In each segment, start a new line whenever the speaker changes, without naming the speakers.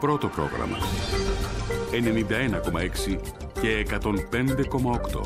πρώτο πρόγραμμα. 91,6 και 105,8.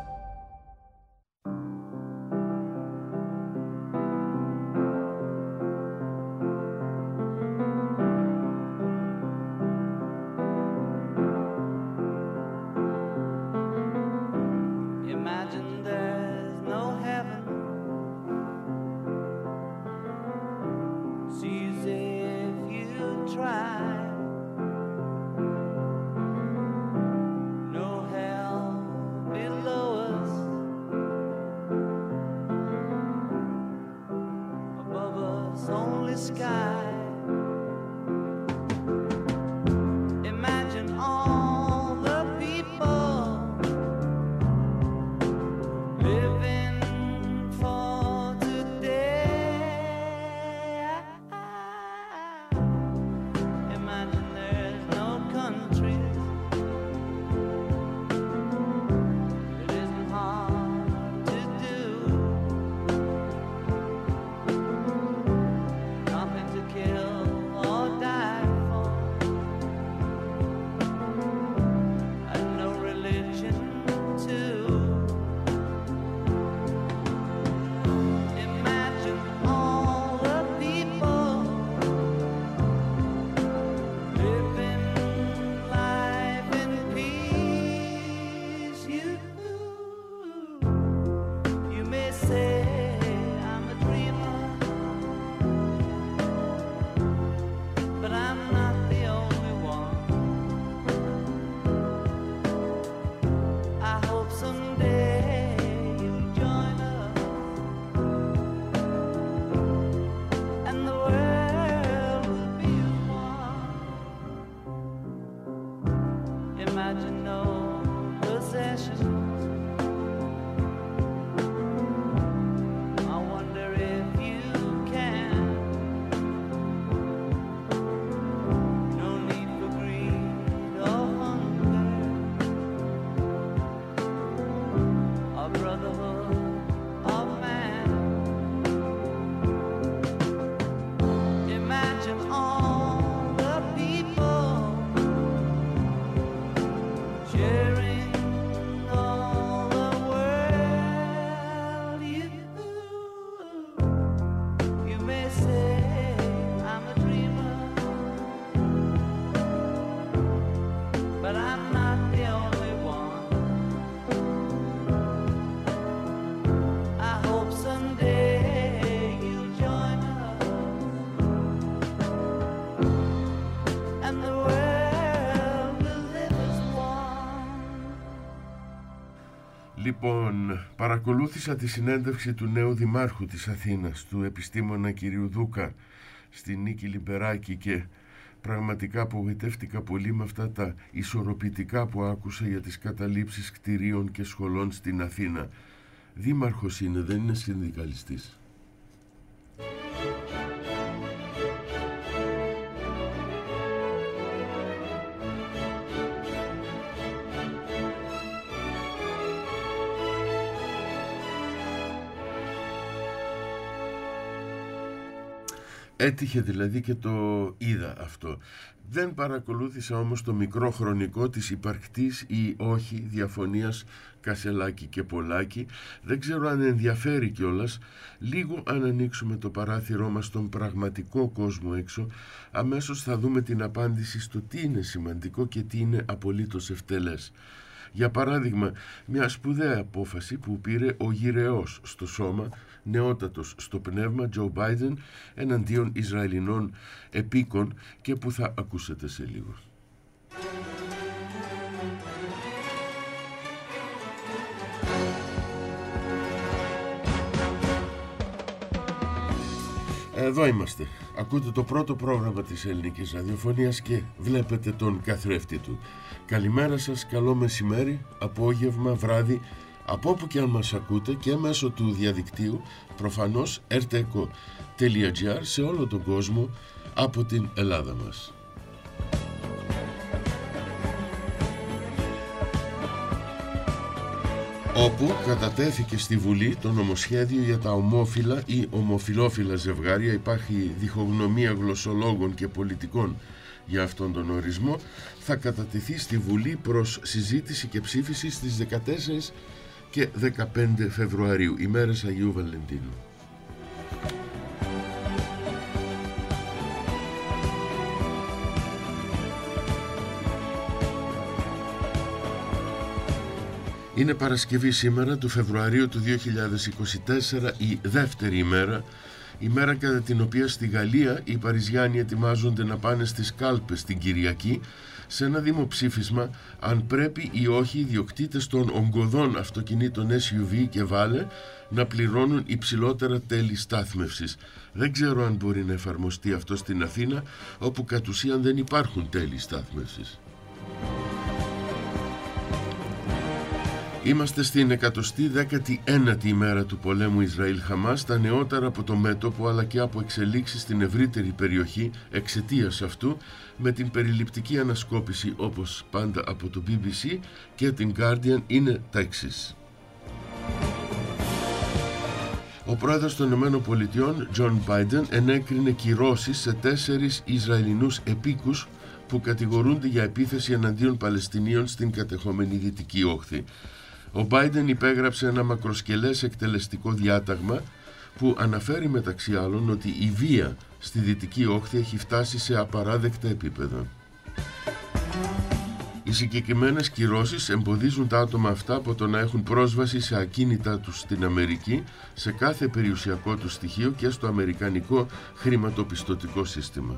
Λοιπόν, παρακολούθησα τη συνέντευξη του νέου δημάρχου της Αθήνας, του επιστήμονα κυρίου Δούκα, στη Νίκη Λιμπεράκη, και πραγματικά απογοητεύτηκα πολύ με αυτά τα ισορροπητικά που άκουσα για τις καταλήψεις κτηρίων και σχολών στην Αθήνα. Δήμαρχος είναι, δεν είναι συνδικαλιστής. Έτυχε δηλαδή και το είδα αυτό. Δεν παρακολούθησα όμως το μικρό χρονικό της υπαρκτής ή όχι διαφωνίας Κασελάκη και Πολάκη. Δεν ξέρω αν ενδιαφέρει κιόλας. Λίγο αν ανοίξουμε το παράθυρό μας στον πραγματικό κόσμο έξω, αμέσως θα δούμε την απάντηση στο τι είναι σημαντικό και τι είναι απολύτως ευτελές. Για παράδειγμα, μια σπουδαία απόφαση που πήρε ο γυρεός στο σώμα, νεότατος στο πνεύμα Τζο Μπάιντεν εναντίον Ισραηλινών επίκων και που θα ακούσετε σε λίγο. Εδώ είμαστε. Ακούτε το πρώτο πρόγραμμα της ελληνικής ραδιοφωνίας και βλέπετε τον καθρέφτη του. Καλημέρα σας, καλό μεσημέρι, απόγευμα, βράδυ, από όπου και αν μας ακούτε και μέσω του διαδικτύου, προφανώς rteco.gr σε όλο τον κόσμο από την Ελλάδα μας. Όπου κατατέθηκε στη Βουλή το νομοσχέδιο για τα ομόφυλα ή ομοφυλόφυλα ζευγάρια. Υπάρχει διχογνωμία γλωσσολόγων και πολιτικών για αυτόν τον ορισμό, θα κατατεθεί στη Βουλή προς συζήτηση και ψήφιση στις 14 και 15 Φεβρουαρίου, ημέρες Αγίου Βαλεντίνου. Είναι Παρασκευή σήμερα του Φεβρουαρίου του 2024, η δεύτερη ημέρα κατά την οποία στη Γαλλία οι Παριζιάνοι ετοιμάζονται να πάνε στις κάλπες την Κυριακή σε ένα δημοψήφισμα αν πρέπει ή όχι οι ιδιοκτήτες των ογκωδών αυτοκινήτων SUV και Βάλε να πληρώνουν υψηλότερα τέλη στάθμευσης. Δεν ξέρω αν μπορεί να εφαρμοστεί αυτό στην Αθήνα, όπου κατ' ουσίαν δεν υπάρχουν τέλη στάθμευσης. Είμαστε στην 119η ημέρα του πολέμου Ισραήλ-Χαμάς, τα νεότερα από το μέτωπο αλλά και από εξελίξεις στην ευρύτερη περιοχή εξαιτίας αυτού, με την περιληπτική ανασκόπηση όπως πάντα από το BBC και την Guardian είναι τα εξής. Ο πρόεδρος των ΗΠΑ, Τζον Μπάιντεν, ενέκρινε κυρώσεις σε 4 Ισραηλινούς επίκους που κατηγορούνται για επίθεση εναντίον Παλαιστινίων στην κατεχόμενη Δυτική Όχθη. Ο Μπάιντεν υπέγραψε ένα μακροσκελές εκτελεστικό διάταγμα που αναφέρει μεταξύ άλλων ότι η βία στη Δυτική Όχθη έχει φτάσει σε απαράδεκτα επίπεδα. Οι συγκεκριμένες κυρώσεις εμποδίζουν τα άτομα αυτά από το να έχουν πρόσβαση σε ακίνητά τους στην Αμερική, σε κάθε περιουσιακό του στοιχείο και στο αμερικανικό χρηματοπιστωτικό σύστημα.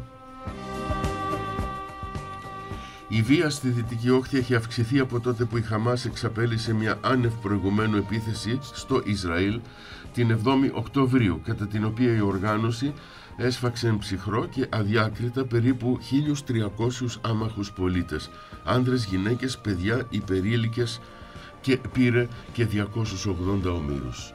Η βία στη Δυτική Όχθη έχει αυξηθεί από τότε που η Χαμάς εξαπέλυσε μια άνευ προηγουμένου επίθεση στο Ισραήλ την 7η Οκτωβρίου, κατά την οποία η οργάνωση έσφαξε εν ψυχρό και αδιάκριτα περίπου 1.300 άμαχους πολίτες, άνδρες, γυναίκες, παιδιά, υπερήλικες, και πήρε και 280 ομήρους.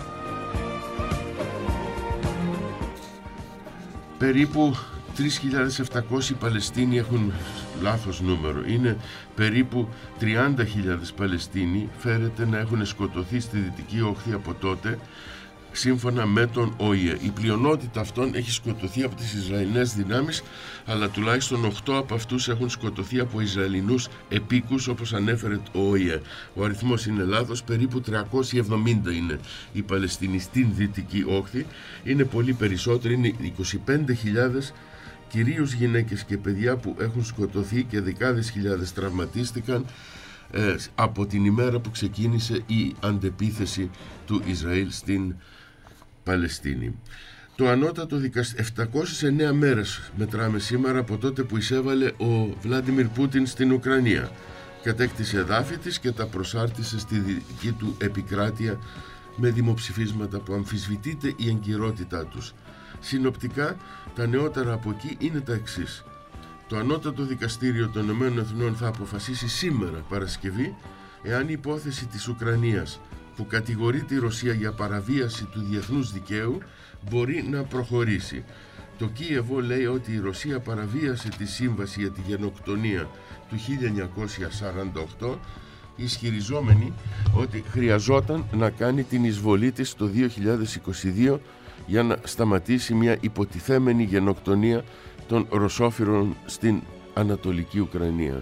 Περίπου 3.700 Παλαιστίνοι έχουν λάθος νούμερο. Είναι περίπου 30.000 Παλαιστίνοι φέρεται να έχουν σκοτωθεί στη Δυτική Όχθη από τότε, σύμφωνα με τον ΟΗΕ. Η πλειονότητα αυτών έχει σκοτωθεί από τις Ισραηλινές δυνάμεις, αλλά τουλάχιστον 8 από αυτούς έχουν σκοτωθεί από Ισραηλινούς επίκους, όπως ανέφερε το ΟΗΕ. Ο αριθμός είναι λάθος, περίπου 370 είναι οι Παλαιστίνοι στην Δυτική Όχθη. Είναι πολύ περισσότεροι, είναι 25.000, κυρίως γυναίκες και παιδιά, που έχουν σκοτωθεί και δεκάδες χιλιάδες τραυματίστηκαν από την ημέρα που ξεκίνησε η αντεπίθεση του Ισραήλ στην Παλαιστίνη. Το ανώτατο δικαστήριο, 709 μέρες μετράμε σήμερα από τότε που εισέβαλε ο Βλάντιμιρ Πούτιν στην Ουκρανία. Κατέκτησε εδάφη της και τα προσάρτησε στη δική του επικράτεια με δημοψηφίσματα που αμφισβητείται η εγκυρότητά τους. Συνοπτικά, τα νεότερα από εκεί είναι τα εξής. Το Ανώτατο Δικαστήριο των ΗΠΑ θα αποφασίσει σήμερα, Παρασκευή, εάν η υπόθεση της Ουκρανίας, που κατηγορεί τη Ρωσία για παραβίαση του διεθνούς δικαίου, μπορεί να προχωρήσει. Το Κίεβο λέει ότι η Ρωσία παραβίασε τη σύμβαση για τη γενοκτονία του 1948, ισχυριζόμενη ότι χρειαζόταν να κάνει την εισβολή της το 2022 για να σταματήσει μια υποτιθέμενη γενοκτονία των ρωσόφυρων στην Ανατολική Ουκρανία.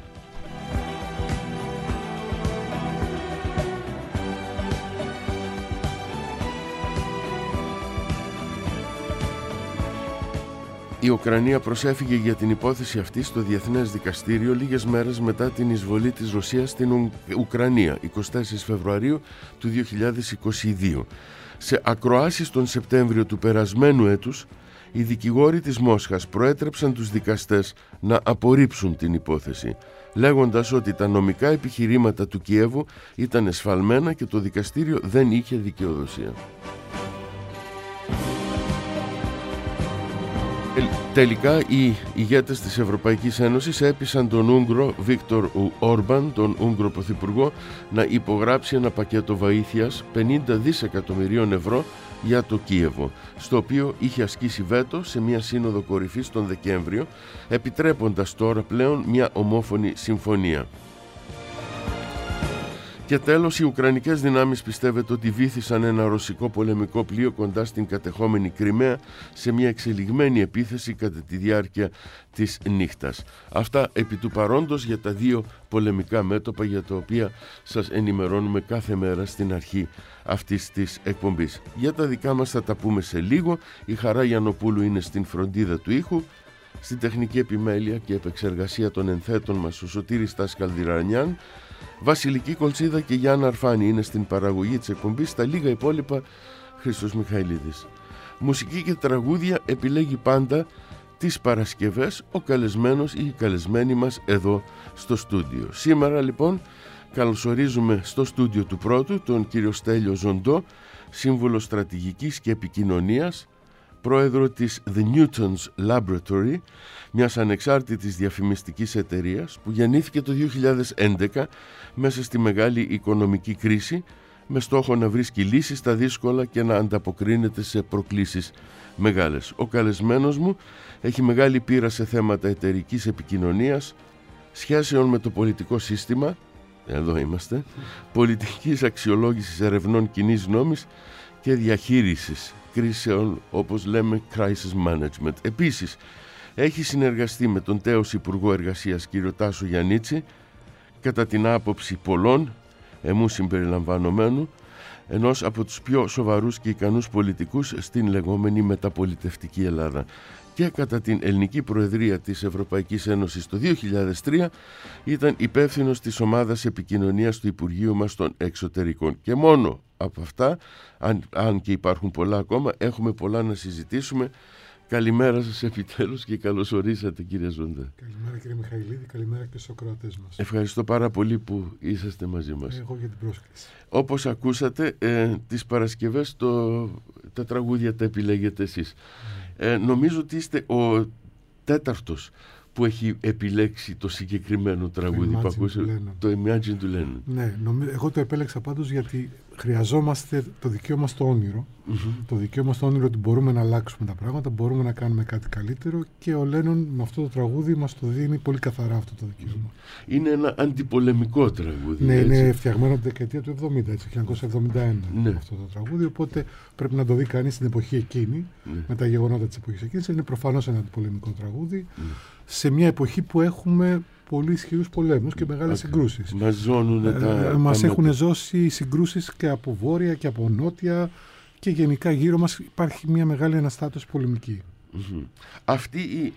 Η Ουκρανία προσέφυγε για την υπόθεση αυτή στο Διεθνές Δικαστήριο λίγες μέρες μετά την εισβολή της Ρωσίας στην Ουκρανία, 24 Φεβρουαρίου του 2022. Σε ακροάσεις τον Σεπτέμβριο του περασμένου έτους, οι δικηγόροι της Μόσχας προέτρεψαν τους δικαστές να απορρίψουν την υπόθεση, λέγοντας ότι τα νομικά επιχειρήματα του Κιέβου ήταν εσφαλμένα και το δικαστήριο δεν είχε δικαιοδοσία. Τελικά οι ηγέτες της Ευρωπαϊκής Ένωσης έπεισαν τον Ούγγρο Βίκτορ Όρμπαν, τον Ούγγρο Πρωθυπουργό, να υπογράψει ένα πακέτο βοήθειας 50 δισεκατομμυρίων ευρώ για το Κίεβο, στο οποίο είχε ασκήσει βέτο σε μια σύνοδο κορυφής τον Δεκέμβριο, επιτρέποντας τώρα πλέον μια ομόφωνη συμφωνία. Και τέλος, οι Ουκρανικές δυνάμεις πιστεύετε ότι βύθισαν ένα ρωσικό πολεμικό πλοίο κοντά στην κατεχόμενη Κριμαία σε μια εξελιγμένη επίθεση κατά τη διάρκεια της νύχτας. Αυτά επί του παρόντος για τα δύο πολεμικά μέτωπα για τα οποία σας ενημερώνουμε κάθε μέρα στην αρχή αυτής της εκπομπής. Για τα δικά μας θα τα πούμε σε λίγο. Η Χαρά Γιαννοπούλου είναι στην φροντίδα του ήχου. Στην τεχνική επιμέλεια και επεξεργασία των ενθέτων μας ο Σωτήρης Τάσκαλδιρανιάν. Βασιλική Κολτσίδα και Γιάννα Αρφάνη είναι στην παραγωγή της εκπομπής. Τα λίγα υπόλοιπα Χρήστος Μιχαηλίδης. Μουσική και τραγούδια επιλέγει πάντα τις Παρασκευές ο καλεσμένος ή η καλεσμένη μας εδώ στο στούντιο. Σήμερα λοιπόν καλωσορίζουμε στο στούντιο του πρώτου τον κύριο Στέλιο Ζοντό, σύμβουλο στρατηγικής και επικοινωνίας, πρόεδρο της The Newton's Laboratory, μιας ανεξάρτητης διαφημιστικής εταιρείας που γεννήθηκε το 2011 μέσα στη μεγάλη οικονομική κρίση με στόχο να βρίσκει λύσεις στα δύσκολα και να ανταποκρίνεται σε προκλήσεις μεγάλες. Ο καλεσμένος μου έχει μεγάλη πείρα σε θέματα εταιρικής επικοινωνίας, σχέσεων με το πολιτικό σύστημα, εδώ είμαστε, πολιτικής αξιολόγησης ερευνών κοινής γνώμης και διαχείρισης κρίσεων, όπως λέμε crisis management. Επίσης, έχει συνεργαστεί με τον τέος Υπουργό Εργασίας κύριο Τάσο Γιαννίτση, κατά την άποψη πολλών, εμού συμπεριλαμβανομένου, ενός από τους πιο σοβαρούς και ικανούς πολιτικούς στην λεγόμενη μεταπολιτευτική Ελλάδα. Και κατά την ελληνική προεδρία της Ευρωπαϊκής Ένωσης το 2003 ήταν υπεύθυνος της ομάδας επικοινωνίας του Υπουργείου μας των Εξωτερικών. Και μόνο από αυτά, αν και υπάρχουν πολλά ακόμα, έχουμε πολλά να συζητήσουμε. Καλημέρα σας επιτέλους και καλώς ορίσατε κύριε Ζοντά.
Καλημέρα κύριε Μιχαηλίδη, καλημέρα και στους ακροατές μας.
Ευχαριστώ πάρα πολύ που είσαστε μαζί μας.
Εγώ για την πρόσκληση.
Όπως ακούσατε, τις Παρασκευές τα τραγούδια τα επιλέγετε εσείς. Νομίζω ότι είστε ο τέταρτος που έχει επιλέξει το συγκεκριμένο τραγούδι που ακούσατε, το Imagine του Lennon.
Ναι, εγώ το επέλεξα πάντως γιατί χρειαζόμαστε το δικαίωμα στο όνειρο. Το δικαίωμα στο όνειρο ότι μπορούμε να αλλάξουμε τα πράγματα, μπορούμε να κάνουμε κάτι καλύτερο και ο Lennon με αυτό το τραγούδι μας το δίνει πολύ καθαρά αυτό το δικαίωμα.
Είναι ένα αντιπολεμικό τραγούδι.
Ναι, έτσι. Είναι φτιαγμένο από τη δεκαετία του 70, έτσι, 1971 αυτό το τραγούδι, οπότε πρέπει να το δει κανείς στην εποχή εκείνη, με τα γεγονότα της εποχής εκείνης. Είναι προφανώς ένα αντιπολεμικό τραγούδι, σε μια εποχή που έχουμε πολύ ισχυρούς πολέμους και μεγάλες συγκρούσεις. Μας έχουν ζώσει συγκρούσεις και από βόρεια και από νότια και γενικά γύρω μας υπάρχει μια μεγάλη αναστάτωση πολεμική.
Αυτή η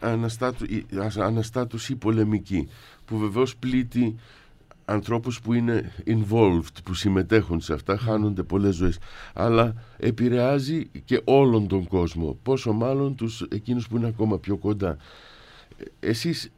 αναστάτωση πολεμική που βεβαίως πλήττει ανθρώπους που είναι involved, που συμμετέχουν σε αυτά, χάνονται πολλές ζωές, αλλά επηρεάζει και όλον τον κόσμο, πόσο μάλλον εκείνους που είναι ακόμα πιο κοντά. Εσείς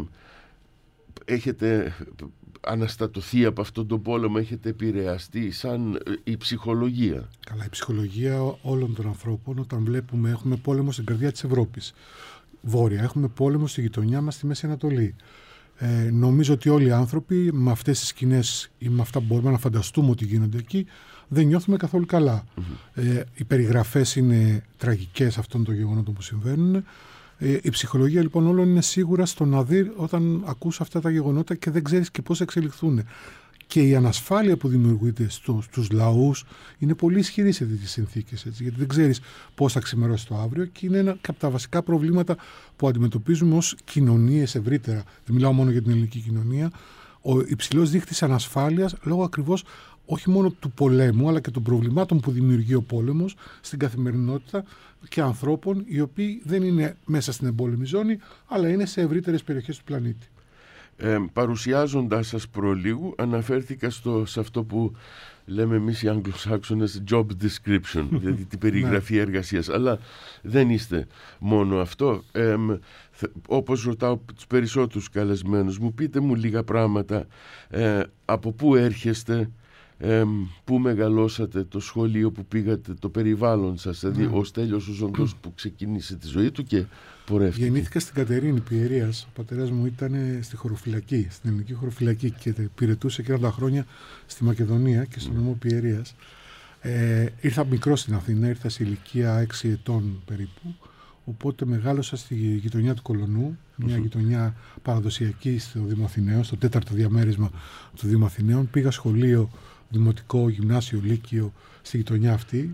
έχετε αναστατωθεί από αυτόν τον πόλεμο, έχετε επηρεαστεί σαν η ψυχολογία.
Καλά, η ψυχολογία όλων των ανθρώπων, όταν βλέπουμε έχουμε πόλεμο στην καρδιά της Ευρώπης βόρεια, έχουμε πόλεμο στη γειτονιά μας στη Μέση Ανατολή. Νομίζω ότι όλοι οι άνθρωποι με αυτές τις σκηνές ή με αυτά που μπορούμε να φανταστούμε ότι γίνονται εκεί δεν νιώθουμε καθόλου καλά. Οι περιγραφές είναι τραγικές αυτών των γεγονότων που συμβαίνουν. Η ψυχολογία λοιπόν όλων είναι σίγουρα στο να δει όταν ακούς αυτά τα γεγονότα και δεν ξέρεις και πώς θα εξελιχθούν. Και η ανασφάλεια που δημιουργείται στους λαούς είναι πολύ ισχυρή σε τέτοιες συνθήκες, έτσι, γιατί δεν ξέρεις πώς θα ξημερώσει το αύριο και είναι ένα από τα βασικά προβλήματα που αντιμετωπίζουμε ως κοινωνίες ευρύτερα. Δεν μιλάω μόνο για την ελληνική κοινωνία. Ο υψηλός δείκτης ανασφάλειας λόγω ακριβώς όχι μόνο του πολέμου αλλά και των προβλημάτων που δημιουργεί ο πόλεμος στην καθημερινότητα και ανθρώπων οι οποίοι δεν είναι μέσα στην εμπόλεμη ζώνη αλλά είναι σε ευρύτερες περιοχές του πλανήτη.
Παρουσιάζοντας σας προλίγου αναφέρθηκα σε αυτό που λέμε εμείς οι Αγγλοσάξονες job description, δηλαδή την περιγραφή εργασίας, αλλά δεν είστε μόνο αυτό. Όπως ρωτάω τους περισσότερους καλεσμένους μου, πείτε μου λίγα πράγματα, από πού έρχεστε, πού μεγαλώσατε, το σχολείο που πήγατε, το περιβάλλον σας, δηλαδή ο Στέλιος ο Ζοντός που ξεκίνησε τη ζωή του και πορεύτηκε.
Γεννήθηκα στην Κατερίνη Πιερίας. Ο πατέρας μου ήταν στη χωροφυλακή, στην ελληνική χωροφυλακή και υπηρετούσε εκείνα τα χρόνια στη Μακεδονία και στον νομό Πιερίας. Ήρθα μικρό στην Αθήνα, ήρθα σε ηλικία 6 ετών περίπου, Οπότε μεγάλωσα στη γειτονιά του Κολονού, μια γειτονιά παραδοσιακή στο Δήμο Αθηναίων, στο 4ο διαμέρισμα του Δήμου Αθηναίων. Πήγα σχολείο, δημοτικό, γυμνάσιο, λύκειο στη γειτονιά αυτή,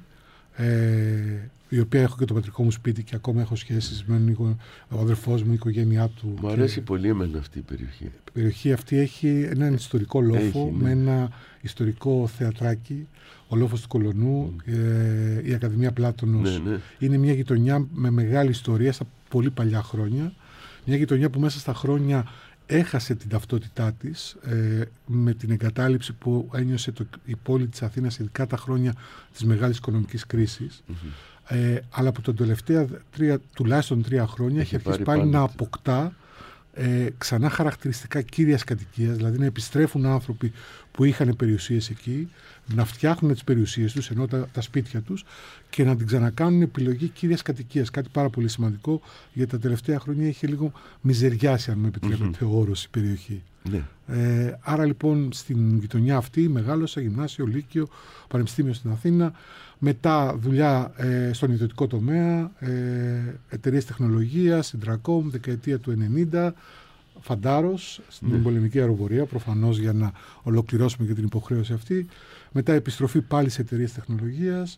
η οποία έχω και το πατρικό μου σπίτι και ακόμα έχω σχέσεις με ο αδερφός μου, η οικογένειά του.
Μου αρέσει πολύ εμένα αυτή η περιοχή.
Η περιοχή αυτή έχει έναν ιστορικό λόφο, με ένα ιστορικό θεατράκι, ο λόφος του Κολονού, η Ακαδημία Πλάτωνος. Είναι μια γειτονιά με μεγάλη ιστορία στα πολύ παλιά χρόνια. Μια γειτονιά που μέσα στα χρόνια έχασε την ταυτότητά της με την εγκατάλειψη που ένιωσε η πόλη της Αθήνας, ειδικά τα χρόνια της μεγάλης οικονομικής κρίσης. Αλλά από τα τελευταία τουλάχιστον 3 χρόνια έχει αρχίσει πάλι να αποκτά ξανά χαρακτηριστικά κύριας κατοικίας, δηλαδή να επιστρέφουν άνθρωποι που είχαν περιουσίες εκεί, να φτιάχνουν τις περιουσίες τους, ενώ τα σπίτια τους, και να την ξανακάνουν επιλογή κύριας κατοικίας. Κάτι πάρα πολύ σημαντικό, γιατί τα τελευταία χρόνια είχε λίγο μιζεριάσει, αν με επιτρέπετε, ο όρος η περιοχή. Άρα λοιπόν στην γειτονιά αυτή μεγάλωσα, γυμνάσιο, λύκειο, πανεπιστήμιο στην Αθήνα, μετά δουλειά στον ιδιωτικό τομέα, εταιρείες τεχνολογίας, Intracom, δεκαετία του 90, φαντάρος στην πολεμική αεροπορία, προφανώς για να ολοκληρώσουμε και την υποχρέωση αυτή. Μετά επιστροφή πάλι σε εταιρείες τεχνολογίας.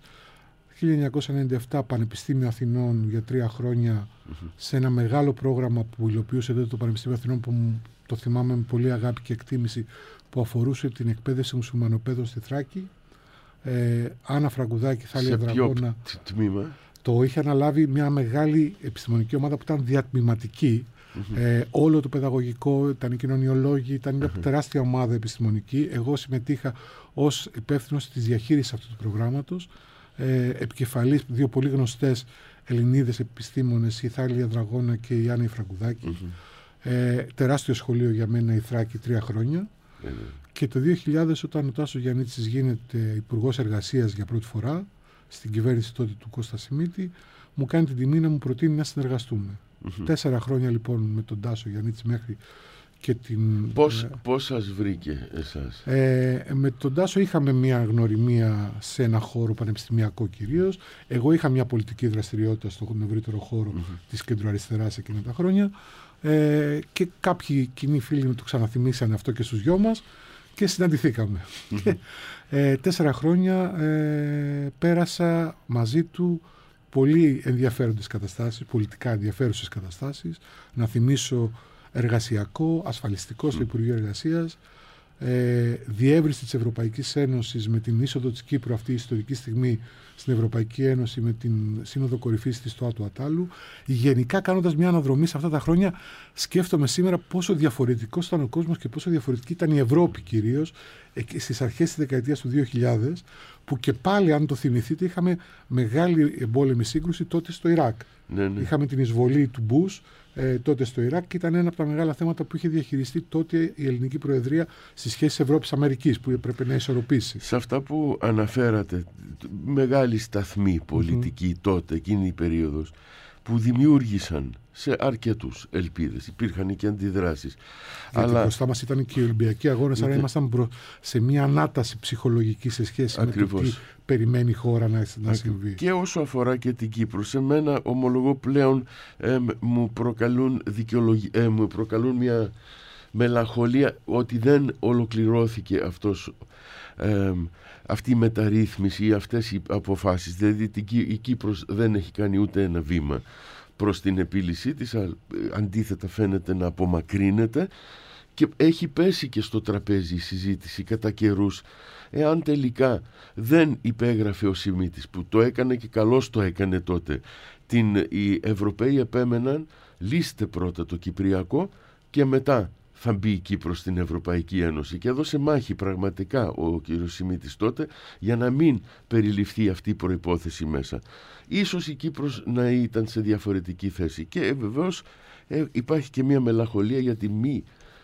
1997 Πανεπιστήμιο Αθηνών για 3 χρόνια σε ένα μεγάλο πρόγραμμα που υλοποιούσε τότε το Πανεπιστήμιο Αθηνών, που το θυμάμαι με πολύ αγάπη και εκτίμηση, που αφορούσε την εκπαίδευση μουσουλμανοπαίδων στη Θράκη. Άννα Φραγκουδάκη, Θάλια Δραγώνα.
Τμήμα.
Το είχε αναλάβει μια μεγάλη επιστημονική ομάδα που ήταν διατμηματική. Όλο το παιδαγωγικό, ήταν οι κοινωνιολόγοι, ήταν μια τεράστια ομάδα επιστημονική. Εγώ συμμετείχα ως υπεύθυνος της διαχείρισης αυτού του προγράμματος. Επικεφαλής 2 πολύ γνωστές Ελληνίδες επιστήμονες, η Θάλια Δραγώνα και η Άννα Φραγκουδάκη. Τεράστιο σχολείο για μένα η Θράκη, 3 χρόνια. Και το 2000, όταν ο Τάσος Γιαννίτσης γίνεται Υπουργός Εργασίας για πρώτη φορά στην κυβέρνηση τότε του Κώστα Σιμίτη, μου κάνει την τιμή να μου προτείνει να συνεργαστούμε. 4 χρόνια λοιπόν με τον Τάσο Γιαννίτση μέχρι και την...
Πώς σας βρήκε εσάς?
Με τον Τάσο είχαμε μια γνωριμία σε ένα χώρο πανεπιστημιακό κυρίως. Εγώ είχα μια πολιτική δραστηριότητα στον ευρύτερο χώρο της κεντροαριστεράς εκείνα τα χρόνια. Και κάποιοι κοινοί φίλοι μου το ξαναθυμίσανε αυτό και στους 2 μας και συναντηθήκαμε. Και 4 χρόνια πέρασα μαζί του πολύ ενδιαφέροντες καταστάσεις, πολιτικά ενδιαφέρουσες καταστάσεις. Να θυμίσω εργασιακό, ασφαλιστικό στο Υπουργείο Εργασίας, διεύρυνση της Ευρωπαϊκής Ένωσης με την είσοδο της Κύπρου αυτή η ιστορική στιγμή στην Ευρωπαϊκή Ένωση, με την Σύνοδο Κορυφής της ΣΤΟΑ του Ατάλου. Γενικά, κάνοντας μια αναδρομή σε αυτά τα χρόνια, σκέφτομαι σήμερα πόσο διαφορετικός ήταν ο κόσμος και πόσο διαφορετική ήταν η Ευρώπη κυρίως στις αρχές της δεκαετίας του 2000, που και πάλι, αν το θυμηθείτε, είχαμε μεγάλη εμπόλεμη σύγκρουση τότε στο Ιράκ. Είχαμε την εισβολή του Μπούς τότε στο Ιράκ και ήταν ένα από τα μεγάλα θέματα που είχε διαχειριστεί τότε η ελληνική προεδρία στις σχέσεις Ευρώπης-Αμερικής, που έπρεπε να ισορροπήσει.
Σε αυτά που αναφέρατε, μεγάλη σταθμή πολιτική τότε, εκείνη η περίοδος, που δημιούργησαν σε αρκετούς ελπίδες. Υπήρχαν και αντιδράσεις.
Γιατί μπροστά μας ήταν και οι Ολυμπιακοί Αγώνες, άρα ήμασταν σε μια ανάταση ψυχολογική σε σχέση με το τι περιμένει η χώρα να συμβεί. Και
όσο αφορά και την Κύπρο, σε μένα ομολογώ πλέον μου προκαλούν μια μελαγχολία ότι δεν ολοκληρώθηκε αυτή η μεταρρύθμιση ή αυτές οι αποφάσεις. Δηλαδή η Κύπρος δεν έχει κάνει ούτε ένα βήμα προς την επίλυσή της, αντίθετα φαίνεται να απομακρύνεται, και έχει πέσει και στο τραπέζι η συζήτηση κατά καιρούς εάν τελικά δεν υπέγραφε ο Σιμίτης, που το έκανε και καλώς το έκανε τότε. Οι Ευρωπαίοι επέμεναν λύστε πρώτα το Κυπριακό και μετά θα μπει η Κύπρος στην Ευρωπαϊκή Ένωση, και έδωσε μάχη πραγματικά ο κ. Σιμίτης τότε για να μην περιληφθεί αυτή η προϋπόθεση μέσα. Ίσως η Κύπρος να ήταν σε διαφορετική θέση, και βεβαίως υπάρχει και μια μελαγχολία για τη μη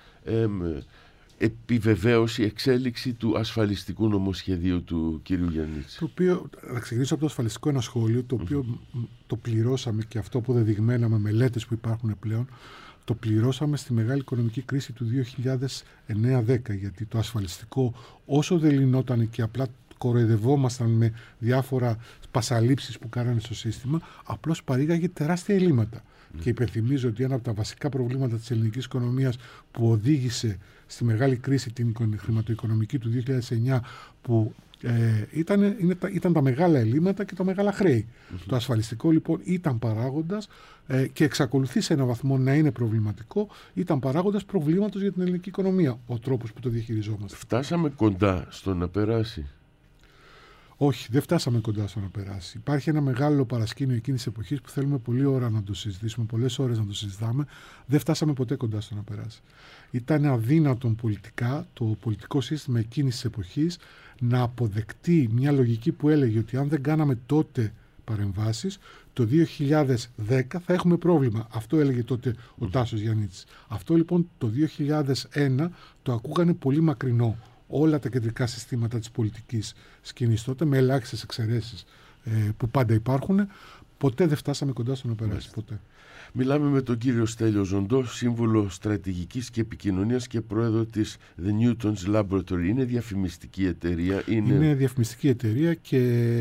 επιβεβαίωση, εξέλιξη του ασφαλιστικού νομοσχεδίου του κ. Γιαννίτση.
Το οποίο, θα ξεκινήσω από το ασφαλιστικό ένα σχόλιο, το οποίο το πληρώσαμε, και αυτό αποδεδειγμένα με μελέτες που υπάρχουν πλέον, το πληρώσαμε στη μεγάλη οικονομική κρίση του 2009-10, γιατί το ασφαλιστικό, όσο δεν λυνόταν και απλά κοροϊδευόμασταν με διάφορα πασαλήψεις που κάνανε στο σύστημα, απλώς παρήγαγε τεράστια ελλείμματα. Και υπενθυμίζω ότι ένα από τα βασικά προβλήματα της ελληνικής οικονομίας που οδήγησε στη μεγάλη κρίση την χρηματοοικονομική του 2009, που ήταν τα μεγάλα ελλείμματα και τα μεγάλα χρέη. Το ασφαλιστικό λοιπόν ήταν παράγοντας και εξακολουθεί σε έναν βαθμό να είναι προβληματικό, ήταν παράγοντας προβλήματος για την ελληνική οικονομία ο τρόπος που το διαχειριζόμαστε.
Φτάσαμε κοντά στο να περάσει.
Όχι, δεν φτάσαμε κοντά στο να περάσει. Υπάρχει ένα μεγάλο παρασκήνιο εκείνης της εποχής που θέλουμε πολλή ώρα να το συζητήσουμε, πολλές ώρες να το συζητάμε. Δεν φτάσαμε ποτέ κοντά στο να περάσει. Ήταν αδύνατον πολιτικά το πολιτικό σύστημα εκείνης της εποχής να αποδεκτεί μια λογική που έλεγε ότι αν δεν κάναμε τότε παρεμβάσεις, το 2010 θα έχουμε πρόβλημα. Αυτό έλεγε τότε ο Τάσος Γιαννίτης. Αυτό λοιπόν το 2001 το ακούγανε πολύ μακρινό όλα τα κεντρικά συστήματα της πολιτικής σκηνής τότε, με ελάχιστες εξαιρέσεις που πάντα υπάρχουν. Ποτέ δεν φτάσαμε κοντά στο να περάσει. Ποτέ.
Μιλάμε με τον κύριο Στέλιο Ζοντό, σύμβουλο στρατηγικής και επικοινωνίας και πρόεδρο της The Newton's Laboratory. Είναι διαφημιστική εταιρεία.
Είναι διαφημιστική εταιρεία και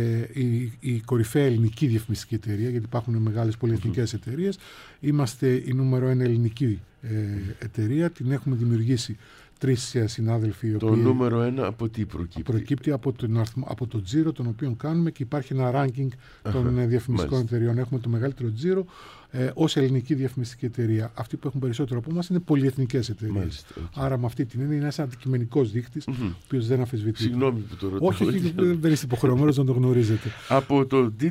η κορυφαία ελληνική διαφημιστική εταιρεία, γιατί υπάρχουν μεγάλες πολυεθνικές εταιρείες. Είμαστε η νούμερο 1 ελληνική εταιρεία. Την έχουμε δημιουργήσει 3 συνάδελφοι.
Το νούμερο 1 από τι προκύπτει?
Προκύπτει από το τζίρο τον οποίο κάνουμε, και υπάρχει ένα ranking των διαφημιστικών εταιρεών. Έχουμε το μεγαλύτερο τζίρο ως ελληνική διαφημιστική εταιρεία. Αυτοί που έχουν περισσότερο από εμάς είναι πολυεθνικές εταιρείες. Άρα με αυτή την έννοια είναι ένας αντικειμενικός δείκτης, ο οποίος δεν αμφισβητείται.
Συγγνώμη που το ρωτάω.
Όχι, δεν είστε υποχρεωμένος να το γνωρίζετε.
Από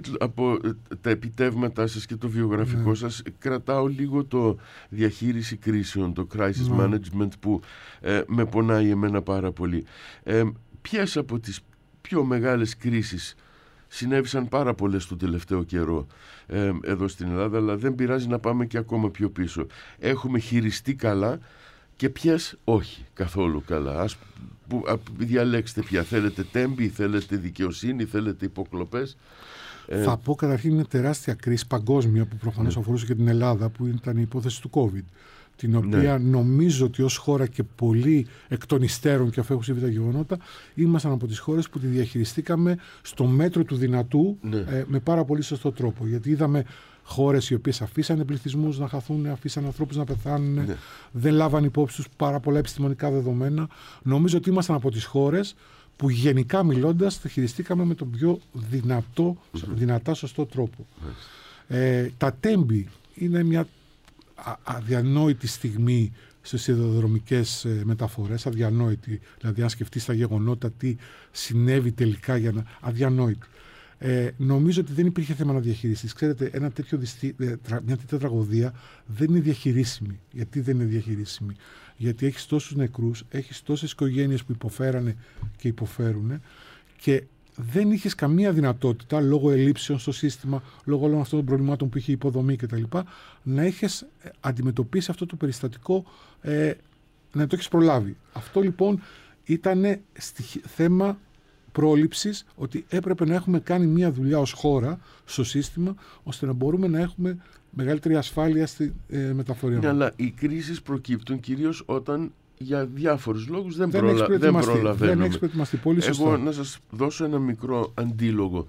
τα επιτεύγματά σας και το βιογραφικό σας, κρατάω λίγο το διαχείριση κρίσεων, το crisis management, που με πονάει εμένα πάρα πολύ. Ποιες από τις πιο μεγάλες κρίσεις συνέβησαν? Πάρα πολλές το τελευταίο καιρό εδώ στην Ελλάδα, αλλά δεν πειράζει να πάμε και ακόμα πιο πίσω. Έχουμε χειριστεί καλά και ποιες όχι καθόλου καλά? Διαλέξτε ποια. Θέλετε τέμπη, θέλετε δικαιοσύνη, θέλετε υποκλοπές?
Θα πω καταρχήν μια τεράστια κρίση παγκόσμια που προφανώς αφορούσε και την Ελλάδα, που ήταν η υπόθεση του COVID, την οποία νομίζω ότι ως χώρα και πολύ εκ των υστέρων και αφού έχουν συμβεί τα γεγονότα, ήμασταν από τις χώρες που τη διαχειριστήκαμε στο μέτρο του δυνατού, με πάρα πολύ σωστό τρόπο. Γιατί είδαμε χώρες οι οποίες αφήσανε πληθυσμούς να χαθούν, αφήσανε ανθρώπους να πεθάνουν, δεν λάβαν υπόψη τους πάρα πολλά επιστημονικά δεδομένα. Νομίζω ότι ήμασταν από τις χώρες που γενικά μιλώντας τα χειριστήκαμε με τον πιο δυνατά σωστό τρόπο. Τα τέμπη είναι μια αδιανόητη στιγμή στις σιδηροδρομικές μεταφορές, αδιανόητη. Δηλαδή αν σκεφτείς τα γεγονότα τι συνέβη τελικά, αδιανόητη. Νομίζω ότι δεν υπήρχε θέμα να διαχειριστείς. Ξέρετε, μια τέτοια τραγωδία δεν είναι διαχειρίσιμη. Γιατί δεν είναι διαχειρίσιμη? Γιατί έχεις τόσους νεκρούς, έχεις τόσες οικογένειες που υποφέρανε και υποφέρουν, και δεν είχες καμία δυνατότητα, λόγω ελλείψεων στο σύστημα, λόγω όλων αυτών των προβλημάτων που είχε η υποδομή κτλ., να έχεις αντιμετωπίσει αυτό το περιστατικό, να το έχεις προλάβει. Αυτό λοιπόν ήταν θέμα πρόληψης, ότι έπρεπε να έχουμε κάνει μια δουλειά ως χώρα στο σύστημα, ώστε να μπορούμε να έχουμε μεγαλύτερη ασφάλεια στη μεταφορία.
Ναι, αλλά οι κρίσεις προκύπτουν κυρίως όταν για διάφορους λόγους δεν προλαβαίνουμε.
Δεν έχεις προετοιμαστεί. Πολύ σωστά.
Εγώ να σας δώσω ένα μικρό αντίλογο.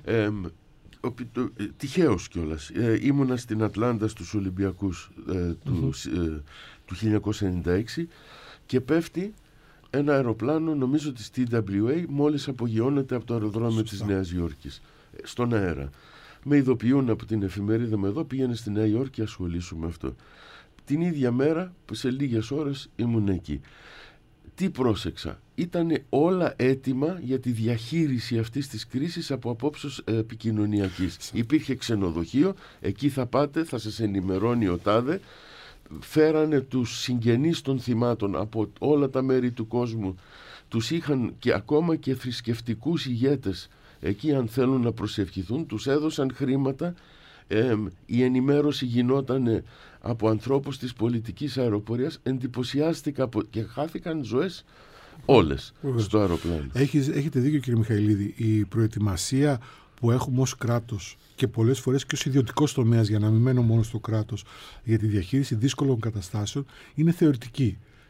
Τυχαίως κιόλας. Ήμουνα στην Ατλάντα στους Ολυμπιακούς του 1996 και πέφτει ένα αεροπλάνο, νομίζω της TWA, μόλις απογειώνεται από το αεροδρόμιο της Νέας Υόρκης, στον αέρα. Με ειδοποιούν από την εφημερίδα μου εδώ, πήγαινε στη Νέα Υόρκη, ασχολήσου με αυτό. Την ίδια μέρα, που σε λίγες ώρες ήμουν εκεί. Τι πρόσεξα? Ήτανε όλα έτοιμα για τη διαχείριση αυτής της κρίσης από απόψεως επικοινωνιακής. Υπήρχε ξενοδοχείο, εκεί θα πάτε, θα σας ενημερώνει ο τάδε. Φέρανε τους συγγενείς των θυμάτων από όλα τα μέρη του κόσμου. Τους είχαν και ακόμα και θρησκευτικούς ηγέτες εκεί, αν θέλουν να προσευχηθούν, τους έδωσαν χρήματα. Η ενημέρωση γινόταν από ανθρώπους της πολιτικής αεροπορίας. Εντυπωσιάστηκα και χάθηκαν ζωές όλες στο αεροπλάνο.
Έχετε δίκιο, κύριε Μιχαηλίδη. Η προετοιμασία που έχουμε ως κράτος και πολλές φορές και ως ιδιωτικός τομέας, για να μην μένω μόνο στο κράτος, για τη διαχείριση δύσκολων καταστάσεων, είναι θεωρητική.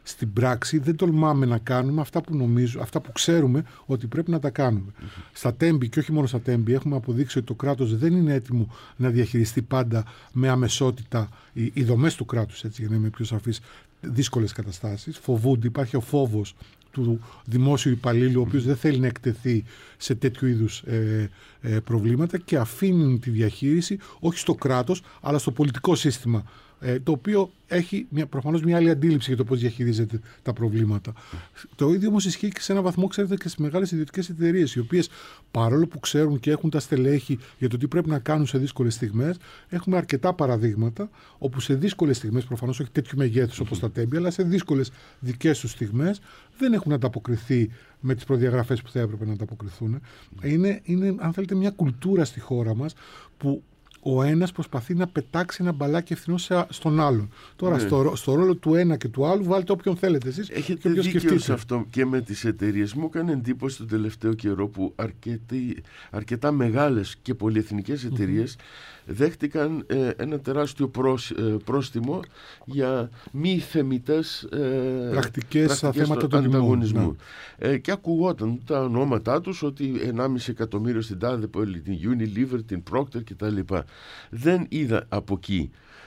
στην πράξη δεν τολμάμε να κάνουμε αυτά που ξέρουμε ότι πρέπει να τα κάνουμε. Στα τέμπη, και όχι μόνο στα τέμπη, έχουμε αποδείξει ότι το κράτος δεν είναι έτοιμο να διαχειριστεί πάντα με αμεσότητα οι δομές του κράτους, έτσι, για να είμαι πιο σαφής, δύσκολες καταστάσεις. Φοβούνται, υπάρχει ο φόβος του δημόσιου υπαλλήλου, ο οποίος δεν θέλει να εκτεθεί σε τέτοιου είδους προβλήματα και αφήνουν τη διαχείριση όχι στο κράτος, αλλά στο πολιτικό σύστημα, το οποίο έχει προφανώς μια άλλη αντίληψη για το πώς διαχειρίζεται τα προβλήματα. Το ίδιο όμως ισχύει και σε έναν βαθμό, ξέρετε, και στις μεγάλες ιδιωτικές εταιρείες, οι οποίες, παρόλο που ξέρουν και έχουν τα στελέχη για το τι πρέπει να κάνουν σε δύσκολες στιγμές, έχουμε αρκετά παραδείγματα όπου σε δύσκολες στιγμές, προφανώς όχι τέτοιου μεγέθους όπως τα τέμπη, αλλά σε δύσκολες δικές τους στιγμές δεν έχουν ανταποκριθεί με τις προδιαγραφές που θα έπρεπε να ανταποκριθούν. Είναι, αν θέλετε, μια κουλτούρα στη χώρα μας που ο ένας προσπαθεί να πετάξει ένα μπαλάκι ευθυνών στον άλλον. Τώρα, στο ρόλο του ένα και του άλλου, βάλτε όποιον θέλετε εσείς.
Έχετε δίκιο σε αυτό και με τις εταιρείες. Μου έκανε εντύπωση τον τελευταίο καιρό που αρκετά μεγάλες και πολυεθνικές εταιρείες δέχτηκαν ένα τεράστιο πρόστιμο για μη θεμιτές
πρακτικές θέματα του
ανταγωνισμού. Και ακουγόταν τα ονόματά τους, ότι 1,5 εκατομμύριο στην τάδε, την Unilever, την Procter κτλ. Δεν είδα από εκεί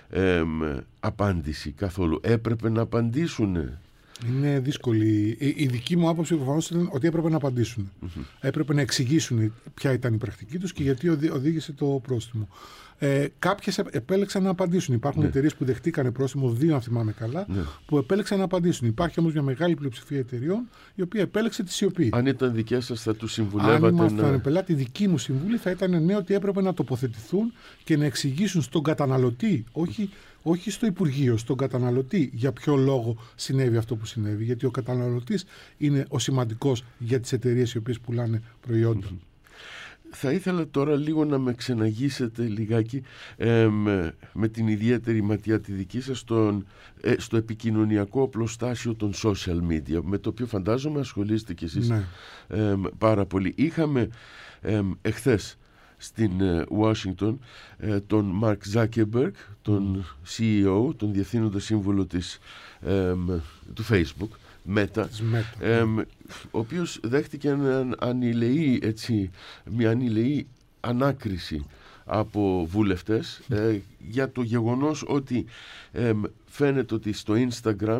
απάντηση καθόλου. Έπρεπε να απαντήσουν.
Είναι δύσκολη. Η δική μου άποψη προφανώς ήταν ότι έπρεπε να απαντήσουν. Έπρεπε να εξηγήσουν ποια ήταν η πρακτική τους και γιατί οδήγησε το πρόστιμο. Κάποιες επέλεξαν να απαντήσουν. Υπάρχουν εταιρείες που δεχτήκανε πρόστιμο, 2 αν θυμάμαι καλά, που επέλεξαν να απαντήσουν. Υπάρχει όμως μια μεγάλη πλειοψηφία εταιρεών η οποία επέλεξε τη σιωπή.
Αν ήταν δικές σας, θα τους συμβουλεύατε?
Αν ήμασταν πελάτη, δική μου συμβουλή θα ήταν ότι έπρεπε να τοποθετηθούν και να εξηγήσουν στον καταναλωτή, όχι στο Υπουργείο, στον καταναλωτή, για ποιο λόγο συνέβη αυτό που συνέβη. Γιατί ο καταναλωτής είναι ο σημαντικός για τις εταιρείες οι οποίες πουλάνε προϊόντα.
Θα ήθελα τώρα λίγο να με ξεναγήσετε λιγάκι με την ιδιαίτερη ματιά τη δική σας στο επικοινωνιακό οπλοστάσιο των social media, με το οποίο φαντάζομαι ασχολείστε κι εσείς πάρα πολύ. Είχαμε εχθές στην Ουάσιγκτον τον Mark Zuckerberg, τον CEO, τον διευθύνοντα σύμβουλο του Facebook, Meta, ο οποίος δέχτηκε μια ανηλεή ανάκριση από βουλευτές για το γεγονός ότι φαίνεται ότι στο Instagram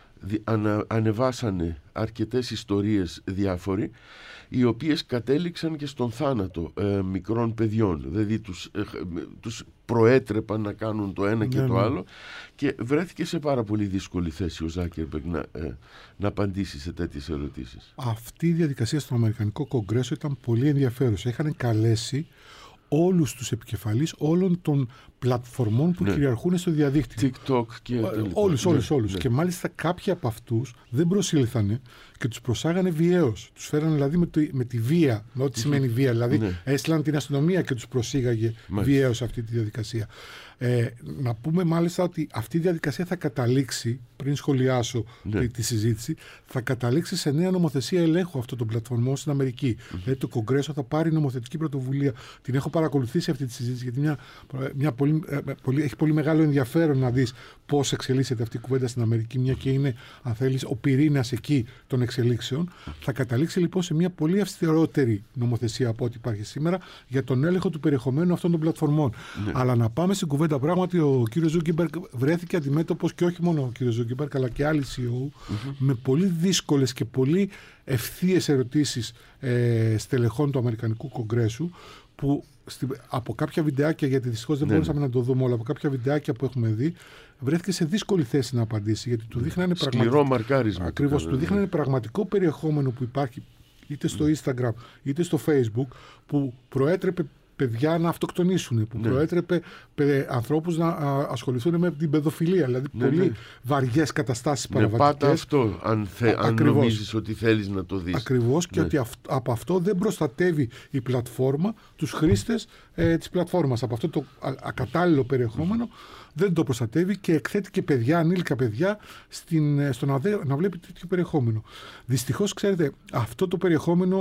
ανεβάσανε αρκετές ιστορίες διάφοροι, οι οποίες κατέληξαν και στον θάνατο μικρών παιδιών. Δηλαδή τους προέτρεπαν να κάνουν το ένα και το άλλο, και βρέθηκε σε πάρα πολύ δύσκολη θέση ο Ζάκερμπεργκ να απαντήσει σε τέτοιες ερωτήσεις.
Αυτή η διαδικασία στο Αμερικανικό Κογκρέσο ήταν πολύ ενδιαφέρουσα. Είχαν καλέσει όλους τους επικεφαλείς όλων των πλατφορμών που κυριαρχούν στο διαδίκτυο.
TikTok και
όλους. Και μάλιστα κάποιοι από αυτούς δεν προσήλθανε και τους προσάγανε βιαίως. Τους φέρανε δηλαδή με τη βία, με ό,τι σημαίνει βία. Δηλαδή έστειλαν την αστυνομία και τους προσήγαγε βιαίως αυτή τη διαδικασία. Να πούμε μάλιστα ότι αυτή η διαδικασία θα καταλήξει, πριν σχολιάσω τη συζήτηση, θα καταλήξει σε νέα νομοθεσία ελέγχου αυτών των πλατφορμών στην Αμερική. Δηλαδή το Κογκρέσο θα πάρει νομοθετική πρωτοβουλία. Την έχω παρακολουθήσει αυτή τη συζήτηση, γιατί έχει πολύ μεγάλο ενδιαφέρον να δεις πώς εξελίσσεται αυτή η κουβέντα στην Αμερική, μια και είναι, αν θέλεις, ο πυρήνας εκεί των εξελίξεων. Θα καταλήξει λοιπόν σε μια πολύ αυστηρότερη νομοθεσία από ό,τι υπάρχει σήμερα για τον έλεγχο του περιεχομένου αυτών των πλατφορμών. Αλλά να πάμε στην κουβέντα, πράγματι ο κύριος Ζούκερμπεργκ βρέθηκε αντιμέτωπος, και όχι μόνο ο κύριος Ζούκερμπεργκ, αλλά και άλλοι CEO, με πολύ δύσκολες και πολύ ευθείες ερωτήσεις στελεχών του Αμερικανικού Κογκρέσου, που από κάποια βιντεάκια, γιατί δυστυχώς δεν μπορούσαμε να το δούμε όλα, από κάποια βιντεάκια που έχουμε δει, βρέθηκε σε δύσκολη θέση να απαντήσει, γιατί του δείχνανε
σκληρό μαρκάρισμα.
Ακριβώς, του δείχνανε πραγματικό περιεχόμενο που υπάρχει είτε στο Instagram είτε στο Facebook, που προέτρεπε παιδιά να αυτοκτονήσουν, που προέτρεπε ανθρώπους να ασχοληθούν με την παιδοφιλία, δηλαδή πολύ βαριές καταστάσεις παραβατικές.
Πάτα αυτό, αν νομίζεις ότι θέλεις να το δεις.
Ακριβώς, και ότι από αυτό δεν προστατεύει η πλατφόρμα τους χρήστες της πλατφόρμας. Από αυτό το ακατάλληλο περιεχόμενο δεν το προστατεύει και εκθέτει και παιδιά, ανήλικα παιδιά, στο να βλέπει τέτοιο περιεχόμενο. Δυστυχώς, ξέρετε, αυτό το περιεχόμενο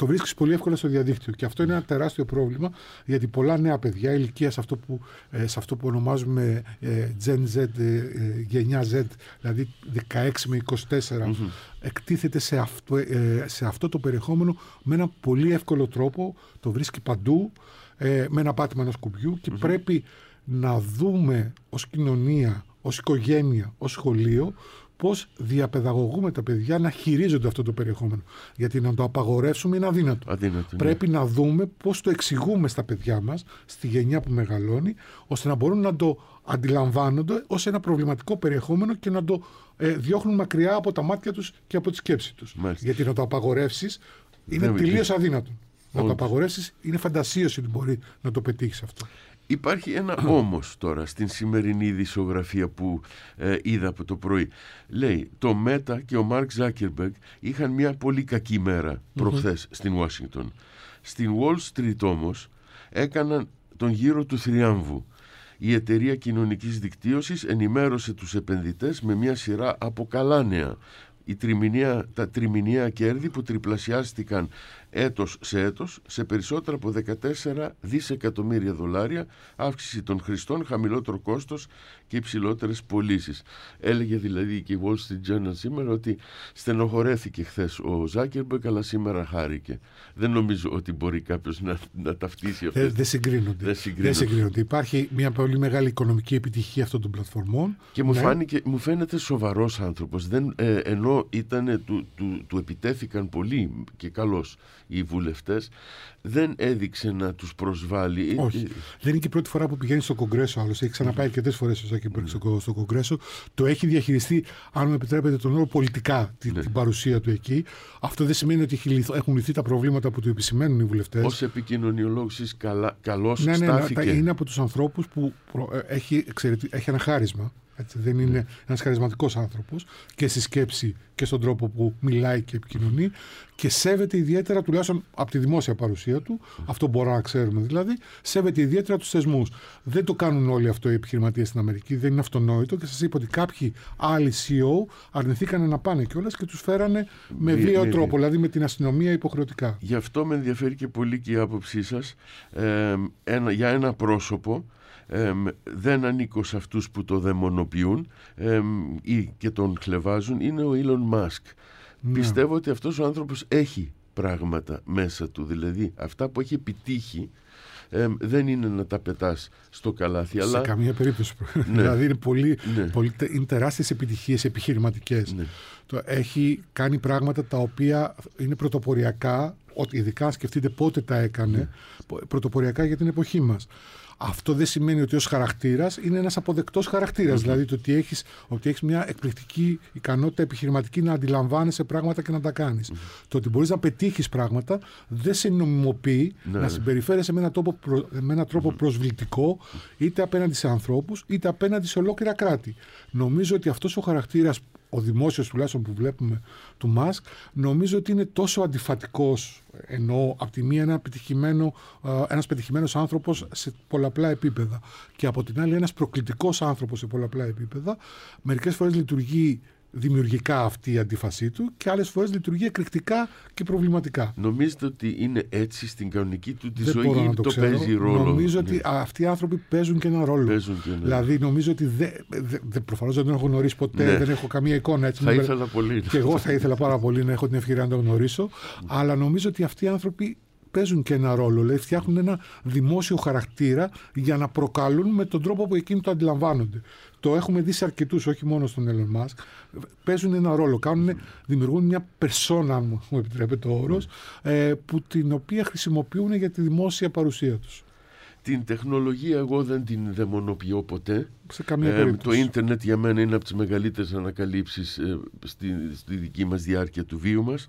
το βρίσκεις πολύ εύκολα στο διαδίκτυο. Και αυτό είναι ένα τεράστιο πρόβλημα, γιατί πολλά νέα παιδιά ηλικία σε αυτό που ονομάζουμε Gen Z, γενιά Z, δηλαδή 16 με 24, εκτίθεται σε αυτό το περιεχόμενο με ένα πολύ εύκολο τρόπο, το βρίσκει παντού, με ένα πάτημα ενός κουμπιού, και πρέπει να δούμε ως κοινωνία, ως οικογένεια, ως σχολείο, πώς διαπαιδαγωγούμε τα παιδιά να χειρίζονται αυτό το περιεχόμενο. Γιατί να το απαγορεύσουμε είναι αδύνατο. Πρέπει να δούμε πώς το εξηγούμε στα παιδιά μας, στη γενιά που μεγαλώνει, ώστε να μπορούν να το αντιλαμβάνονται ως ένα προβληματικό περιεχόμενο και να το διώχνουν μακριά από τα μάτια τους και από τη σκέψη τους. Γιατί να το απαγορεύσεις είναι τελείως αδύνατο. Να το απαγορεύσεις είναι φαντασίωση ότι μπορεί να το πετύχεις αυτό.
Υπάρχει ένα όμως τώρα στην σημερινή ειδησιογραφία που είδα από το πρωί. Λέει, το Μέτα και ο Μάρκ Ζάκερμπεργκ είχαν μια πολύ κακή μέρα προχθές στην Ουάσιγκτον. Στην Wall Street όμως έκαναν τον γύρο του θριάμβου. Η εταιρεία κοινωνικής δικτύωσης ενημέρωσε τους επενδυτές με μια σειρά από καλά νέα. Τα τριμηνιαία κέρδη που τριπλασιάστηκαν έτος σε έτος σε περισσότερα από 14 δισεκατομμύρια δολάρια, αύξηση των χρηστών, χαμηλότερο κόστος και υψηλότερες πωλήσεις. Έλεγε δηλαδή και η Wall Street Journal σήμερα ότι στενοχωρέθηκε χθες ο Ζάκερμπεργκ, αλλά σήμερα χάρηκε. Δεν νομίζω ότι μπορεί κάποιος να ταυτίσει αυτό.
Δεν συγκρίνονται. Υπάρχει μια πολύ μεγάλη οικονομική επιτυχία αυτών των πλατφορμών.
Και μου φαίνεται σοβαρός άνθρωπος. Ενώ του επιτέθηκαν πολύ και καλώς οι βουλευτές, δεν έδειξε να τους προσβάλλει.
Όχι. Δεν είναι και η πρώτη φορά που πηγαίνει στο Κογκρέσο, άλλωστε. Έχει ξαναπάει αρκετές φορές ο Ζάκερμπεργκ στο Κογκρέσο. Το έχει διαχειριστεί, αν μου επιτρέπετε τον όρο, πολιτικά την παρουσία του εκεί. Αυτό δεν σημαίνει ότι έχουν λυθεί τα προβλήματα που του επισημαίνουν οι βουλευτές.
Ως επικοινωνιολόγος καλώς στάθηκε.
Είναι από τους ανθρώπους που έχει ένα χάρισμα. Έτσι, δεν είναι ένας χαρισματικός άνθρωπος και στη σκέψη και στον τρόπο που μιλάει και επικοινωνεί, και σέβεται ιδιαίτερα, τουλάχιστον από τη δημόσια παρουσία του, αυτό μπορούμε να ξέρουμε δηλαδή, σέβεται ιδιαίτερα τους θεσμούς. Δεν το κάνουν όλοι αυτό οι επιχειρηματίες στην Αμερική, δεν είναι αυτονόητο, και σας είπα ότι κάποιοι άλλοι CEO αρνηθήκαν να πάνε κιόλας και τους φέρανε με βίαιο τρόπο, δηλαδή με την αστυνομία υποχρεωτικά.
Γι' αυτό με ενδιαφέρει και πολύ και η άποψή σας για ένα πρόσωπο. Δεν ανήκω σε αυτούς που το δαιμονοποιούν ή και τον χλευάζουν. Είναι ο Elon Musk. Πιστεύω ότι αυτός ο άνθρωπος έχει πράγματα μέσα του, δηλαδή αυτά που έχει επιτύχει δεν είναι να τα πετάς στο καλάθι.
Σε καμία περίπτωση. Δηλαδή είναι τεράστιες επιτυχίες επιχειρηματικές. Έχει κάνει πράγματα τα οποία είναι πρωτοποριακά, ειδικά αν σκεφτείτε πότε τα έκανε, πρωτοποριακά για την εποχή μας. Αυτό δεν σημαίνει ότι ως χαρακτήρας είναι ένας αποδεκτός χαρακτήρας. Δηλαδή το ότι έχεις μια εκπληκτική ικανότητα επιχειρηματική να αντιλαμβάνεσαι πράγματα και να τα κάνεις. Το ότι μπορείς να πετύχεις πράγματα δεν σε νομιμοποιεί να συμπεριφέρεσαι με έναν τρόπο προσβλητικό, είτε απέναντι σε ανθρώπους είτε απέναντι σε ολόκληρα κράτη. Νομίζω ότι αυτός ο χαρακτήρας, ο δημόσιος τουλάχιστον που βλέπουμε του Μάσκ, νομίζω ότι είναι τόσο αντιφατικός, ενώ από τη μία ένας πετυχημένος άνθρωπος σε πολλαπλά επίπεδα και από την άλλη ένας προκλητικός άνθρωπος σε πολλαπλά επίπεδα. Μερικές φορές λειτουργεί δημιουργικά αυτή η αντίφασή του και άλλες φορές λειτουργεί εκρηκτικά και προβληματικά.
Νομίζετε ότι είναι έτσι στην κανονική του τη ζωή ή το παίζει ρόλο?
Νομίζω ότι αυτοί οι άνθρωποι παίζουν και ένα ρόλο. Δηλαδή νομίζω ότι προφανώς δεν τον έχω γνωρίσει ποτέ, δεν έχω καμία εικόνα. Έτσι,
θα ήθελα πολύ.
Και εγώ θα ήθελα πάρα πολύ να έχω την ευκαιρία να τον γνωρίσω, αλλά νομίζω ότι αυτοί οι άνθρωποι παίζουν και ένα ρόλο, δηλαδή φτιάχνουν ένα δημόσιο χαρακτήρα για να προκαλούν με τον τρόπο που εκείνοι το αντιλαμβάνονται. Το έχουμε δει σε αρκετούς, όχι μόνο στον Elon Musk. Παίζουν ένα ρόλο, δημιουργούν μια περσόνα, αν μου επιτρέπετε ο όρος, την οποία χρησιμοποιούν για τη δημόσια παρουσία τους.
Την τεχνολογία εγώ δεν την δαιμονοποιώ ποτέ.
Σε καμία περίπτωση.
Το ίντερνετ για μένα είναι από τις μεγαλύτερες ανακαλύψεις στη δική μας διάρκεια του βίου μας.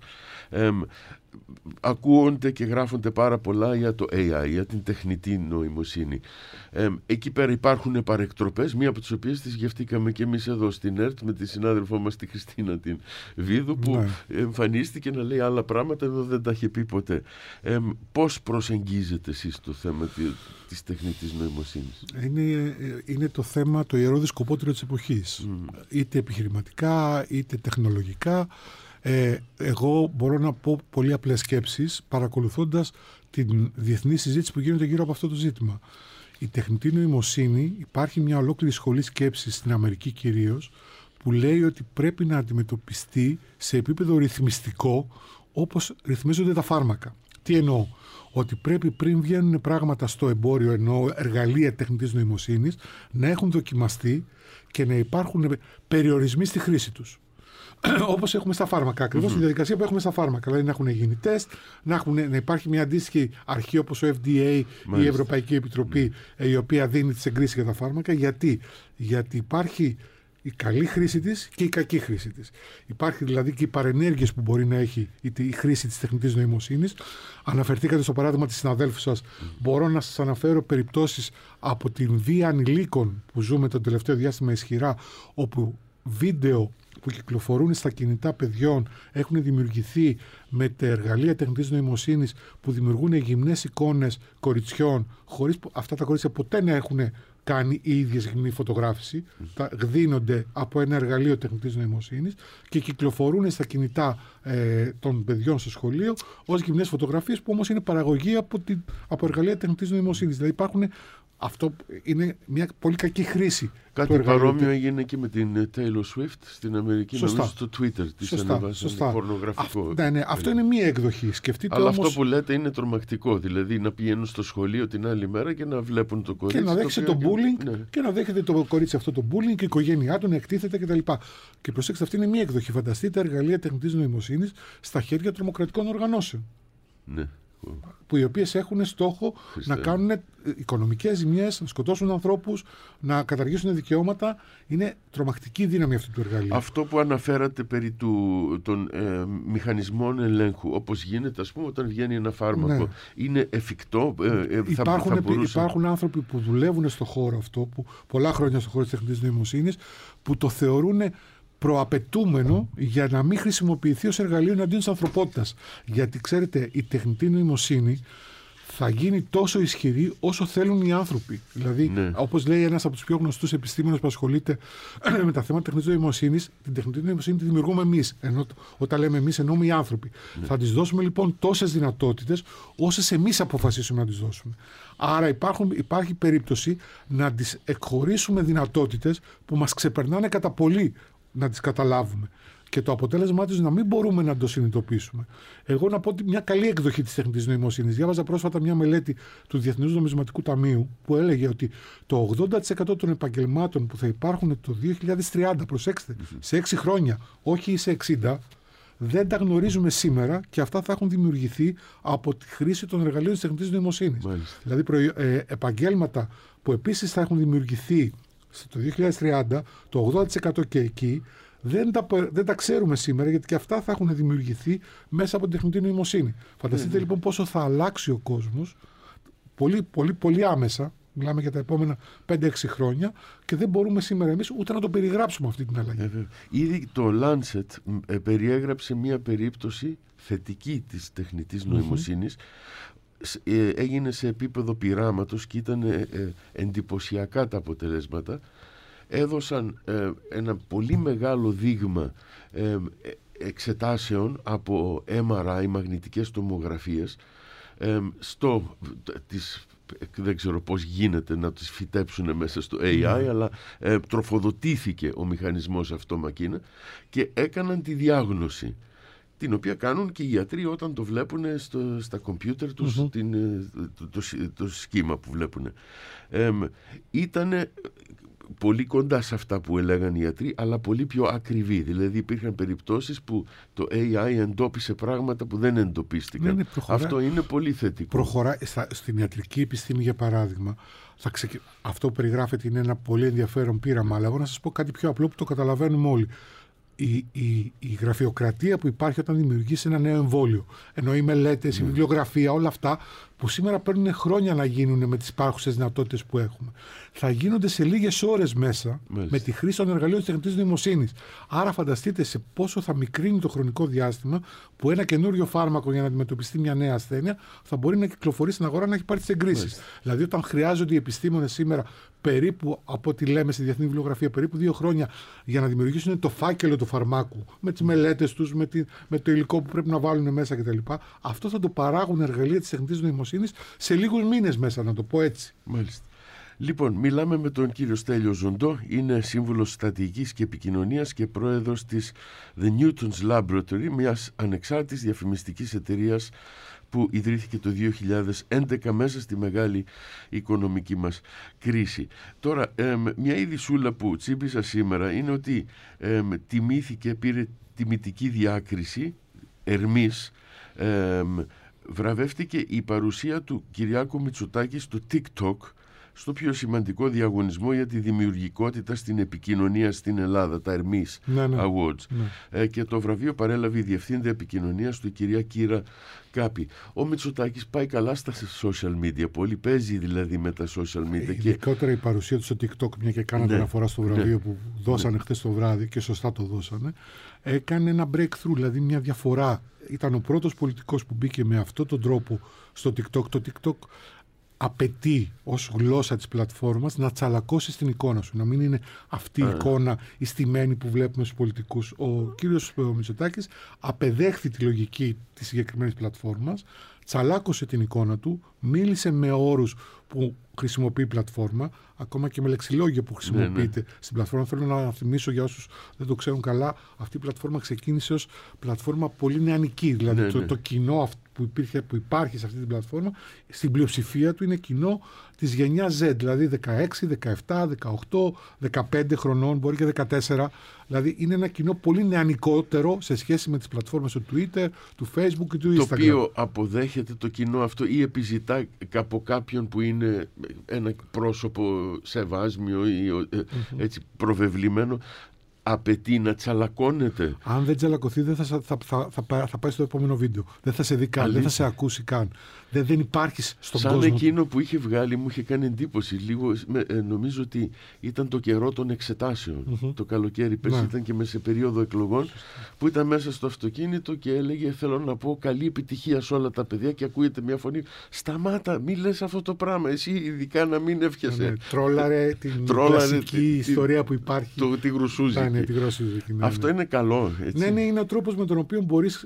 Ακούονται και γράφονται πάρα πολλά για το AI, για την τεχνητή νοημοσύνη. Εκεί πέρα υπάρχουν παρεκτροπές, μία από τις οποίες τις γευτήκαμε και εμείς εδώ στην ΕΡΤ με τη συνάδελφό μας τη Χριστίνα την Βίδου, που εμφανίστηκε να λέει άλλα πράγματα εδώ δεν τα είχε πει ποτέ. Πώς προσεγγίζετε εσείς το θέμα της τεχνητής νοημοσύνης?
Είναι το θέμα, το ιερό δισκοπότηρο της εποχής. Είτε επιχειρηματικά είτε τεχνολογικά. Εγώ μπορώ να πω πολύ απλές σκέψεις παρακολουθώντας την διεθνή συζήτηση που γίνεται γύρω από αυτό το ζήτημα. Η τεχνητή νοημοσύνη, υπάρχει μια ολόκληρη σχολή σκέψης στην Αμερική κυρίως, που λέει ότι πρέπει να αντιμετωπιστεί σε επίπεδο ρυθμιστικό όπως ρυθμίζονται τα φάρμακα. Τι εννοώ? Ότι πρέπει πριν βγαίνουν πράγματα στο εμπόριο, εννοώ εργαλεία τεχνητής νοημοσύνης, να έχουν δοκιμαστεί και να υπάρχουν περιορισμοί στη χρήση τους. Όπως έχουμε στα φάρμακα, ακριβώς τη διαδικασία που έχουμε στα φάρμακα. Δηλαδή να έχουν γίνει τεστ, να υπάρχει μια αντίστοιχη αρχή όπως ο FDA, η Ευρωπαϊκή Επιτροπή, η οποία δίνει τις εγκρίσεις για τα φάρμακα. Γιατί υπάρχει η καλή χρήση της και η κακή χρήση της. Υπάρχει δηλαδή και οι παρενέργειες που μπορεί να έχει η χρήση της τεχνητής νοημοσύνης. Αναφερθήκατε στο παράδειγμα της συναδέλφου σας. Μπορώ να σας αναφέρω περιπτώσεις από την βία ανηλίκων που ζούμε το τελευταίο διάστημα ισχυρά, όπου βίντεο που κυκλοφορούν στα κινητά παιδιών έχουν δημιουργηθεί με τα εργαλεία τεχνητής νοημοσύνης που δημιουργούν γυμνές εικόνες κοριτσιών, χωρίς αυτά τα κορίτσια ποτέ να έχουν κάνει η ίδια γυμνή φωτογράφηση. Τα γδίνονται από ένα εργαλείο τεχνητής νοημοσύνης και κυκλοφορούν στα κινητά των παιδιών στο σχολείο ως γυμνές φωτογραφίες, που όμως είναι παραγωγή από εργαλεία τεχνητής νοημοσύνης. Δηλαδή αυτό είναι μια πολύ κακή χρήση.
Κάτι παρόμοιο έγινε και με την Taylor Swift στην Αμερική.
Σωστά.
Νομίζω στο Twitter της ανέβασαν πορνογραφικό.
Αυτό είναι μία εκδοχή. Σκεφτείτε
αλλά
όμως...
αυτό που λέτε είναι τρομακτικό. Δηλαδή να πηγαίνουν στο σχολείο την άλλη μέρα και να βλέπουν το κορίτσι.
Και να δέχεται το bullying,
ναι.
Και να δέχεται το κορίτσι αυτό το bullying και η οικογένειά του να εκτίθεται κτλ. Και προσέξτε, αυτή είναι μία εκδοχή. Φανταστείτε εργαλεία τεχνητής νοημοσύνης στα χέρια τρομοκρατικών οργανώσεων.
Ναι.
Που οι οποίες έχουν στόχο να κάνουν οικονομικές ζημιές, να σκοτώσουν ανθρώπους, να καταργήσουν δικαιώματα. Είναι τρομακτική δύναμη αυτού του εργαλείου.
Αυτό που αναφέρατε περί των μηχανισμών ελέγχου, όπως γίνεται ας πούμε όταν βγαίνει ένα φάρμακο, ναι. Είναι εφικτό?
Υπάρχουν άνθρωποι που δουλεύουν στο χώρο αυτό, που πολλά χρόνια στο χώρο της τεχνητής νοημοσύνης, που το θεωρούν προαπαιτούμενο για να μην χρησιμοποιηθεί ως εργαλείο εναντίον της ανθρωπότητας. Γιατί ξέρετε, η τεχνητή νοημοσύνη θα γίνει τόσο ισχυρή όσο θέλουν οι άνθρωποι. Δηλαδή, ναι. Όπως λέει ένας από τους πιο γνωστούς επιστήμονες που ασχολείται με τα θέματα τεχνητής νοημοσύνης, την τεχνητή νοημοσύνη τη δημιουργούμε εμείς. Ενώ όταν λέμε εμείς, εννοούμε οι άνθρωποι. Ναι. Θα τις δώσουμε λοιπόν τόσες δυνατότητες όσες εμείς αποφασίσουμε να τις δώσουμε. Άρα υπάρχει περίπτωση να τις εκχωρήσουμε δυνατότητες που μας ξεπερνάνε κατά πολύ να τις καταλάβουμε. Και το αποτέλεσμά τους να μην μπορούμε να το συνειδητοποιήσουμε. Εγώ να πω ότι μια καλή εκδοχή της τεχνητής νοημοσύνης. Διάβαζα πρόσφατα μια μελέτη του Διεθνούς Νομισματικού Ταμείου που έλεγε ότι το 80% των επαγγελμάτων που θα υπάρχουν το 2030, προσέξτε, σε 6 χρόνια, όχι σε 60, δεν τα γνωρίζουμε σήμερα και αυτά θα έχουν δημιουργηθεί από τη χρήση των εργαλείων της τεχνητής νοημοσύνης. Δηλαδή επαγγέλματα που επίσης θα έχουν δημιουργηθεί το 2030, το 80% και εκεί, δεν τα ξέρουμε σήμερα, γιατί και αυτά θα έχουν δημιουργηθεί μέσα από την τεχνητή νοημοσύνη. Φανταστείτε λοιπόν πόσο θα αλλάξει ο κόσμος πολύ, πολύ, πολύ άμεσα. Μιλάμε για τα επόμενα 5-6 χρόνια και δεν μπορούμε σήμερα εμείς ούτε να το περιγράψουμε αυτή την αλλαγή.
Ήδη το Lancet περιέγραψε μια περίπτωση θετική της τεχνητής νοημοσύνης. Έγινε σε επίπεδο πειράματος και ήταν εντυπωσιακά τα αποτελέσματα. Έδωσαν ένα πολύ μεγάλο δείγμα εξετάσεων από MRI, μαγνητικές τομογραφίες, δεν ξέρω πώς γίνεται να τις φυτέψουν μέσα στο AI, αλλά τροφοδοτήθηκε ο μηχανισμός αυτό μακίνα και έκαναν τη διάγνωση, την οποία κάνουν και οι γιατροί όταν το βλέπουν στα κομπιούτερ τους, το σχήμα που βλέπουν. Ήτανε πολύ κοντά σε αυτά που έλεγαν οι γιατροί, αλλά πολύ πιο ακριβή. Δηλαδή υπήρχαν περιπτώσεις που το AI εντόπισε πράγματα που δεν εντοπίστηκαν. Αυτό είναι πολύ θετικό.
Προχωράει στην ιατρική επιστήμη, για παράδειγμα. Αυτό που περιγράφεται είναι ένα πολύ ενδιαφέρον πείραμα, αλλά εγώ να σας πω κάτι πιο απλό που το καταλαβαίνουμε όλοι. Η γραφειοκρατία που υπάρχει όταν δημιουργήσει ένα νέο εμβόλιο, ενώ οι μελέτες, η βιβλιογραφία, όλα αυτά που σήμερα παίρνουν χρόνια να γίνουν με τις υπάρχουσες δυνατότητες που έχουμε, θα γίνονται σε λίγες ώρες μέσα με τη χρήση των εργαλείων της τεχνητής νοημοσύνης. Άρα φανταστείτε σε πόσο θα μικρύνει το χρονικό διάστημα που ένα καινούριο φάρμακο για να αντιμετωπιστεί μια νέα ασθένεια θα μπορεί να κυκλοφορεί στην αγορά να έχει πάρει τις εγκρίσεις. Δηλαδή όταν χρειάζονται οι επιστήμονες σήμερα περίπου, από ό,τι λέμε στη διεθνή βιβλιογραφία, περίπου 2 χρόνια για να δημιουργήσουν το φάκελο του φαρμάκου, με τις μελέτες τους, με το υλικό που πρέπει να βάλουν μέσα κτλ. Αυτό θα το παράγουν εργαλεία της τεχνητής νοημοσύνης σε λίγους μήνες μέσα, να το πω έτσι.
Μάλιστα. Λοιπόν, μιλάμε με τον κύριο Στέλιο Ζοντό, είναι σύμβουλος στρατηγικής και επικοινωνίας και πρόεδρος της The Newton's Laboratory, μιας ανεξάρτητης διαφημιστικής εταιρείας που ιδρύθηκε το 2011 μέσα στη μεγάλη οικονομική μας κρίση. Τώρα, μια ειδισούλα που τσίμπησα σήμερα είναι ότι τιμήθηκε, πήρε τιμητική διάκριση, Ερμής, βραβεύτηκε η παρουσία του Κυριάκου Μητσοτάκη στο TikTok, στο πιο σημαντικό διαγωνισμό για τη δημιουργικότητα στην επικοινωνία στην Ελλάδα, τα Ερμής Awards. Και το βραβείο παρέλαβε η Διευθύντρια Επικοινωνίας του, η κυρία Κύρα Κάπη. Ο Μητσοτάκης πάει καλά στα social media, πολύ παίζει δηλαδή με τα social media.
Ειδικότερα η παρουσία του στο TikTok, μια και κάνατε αναφορά στο βραβείο που δώσανε χθες το βράδυ, και σωστά το δώσανε, έκανε ένα breakthrough, δηλαδή μια διαφορά. Ήταν ο πρώτος πολιτικός που μπήκε με αυτόν τον τρόπο στο TikTok. Το TikTok απαιτεί ως γλώσσα της πλατφόρμας να τσαλακώσει την εικόνα σου, να μην είναι αυτή η εικόνα η στημένη που βλέπουμε στους πολιτικούς. Ο κύριος Μητσοτάκης απεδέχθη τη λογική της συγκεκριμένης πλατφόρμας, τσαλάκωσε την εικόνα του, μίλησε με όρους που χρησιμοποιεί η πλατφόρμα, ακόμα και με λεξιλόγια που χρησιμοποιείται στην πλατφόρμα. Θέλω να θυμίσω για όσους δεν το ξέρουν καλά, αυτή η πλατφόρμα ξεκίνησε ως πλατφόρμα πολύ νεανική. Δηλαδή το κοινό που υπάρχει σε αυτή την πλατφόρμα, στην πλειοψηφία του είναι κοινό της γενιάς Z, δηλαδή 16, 17, 18, 15 χρονών, μπορεί και 14. Δηλαδή είναι ένα κοινό πολύ νεανικότερο σε σχέση με τις πλατφόρμες του Twitter, του Facebook και του Instagram.
Το οποίο αποδέχεται το κοινό αυτό ή επιζητά από κάποιον που είναι ένα πρόσωπο σεβάσμιο ή έτσι προβεβλημένο, απαιτεί να τσαλακώνεται.
Αν δεν τσαλακωθεί, δεν θα πάει στο επόμενο βίντεο. Δεν θα σε δει καν, δεν θα σε ακούσει καν. Δεν υπάρχεις στον κόσμο.
Σαν εκείνο που είχε βγάλει, μου είχε κάνει εντύπωση λίγο. Νομίζω ότι ήταν το καιρό των εξετάσεων. Το καλοκαίρι πέρσι ήταν και σε περίοδο εκλογών, που ήταν μέσα στο αυτοκίνητο και έλεγε: θέλω να πω καλή επιτυχία σε όλα τα παιδιά. Και ακούγεται μια φωνή: σταμάτα, μη λες αυτό το πράγμα. Εσύ ειδικά να μην εύχεσαι.
Τρόλαρε την κλασική ιστορία που υπάρχει.
Τη γρουσούζικη. Αυτό είναι καλό. Έτσι.
Ναι, είναι ο τρόπος με τον οποίο μπορείς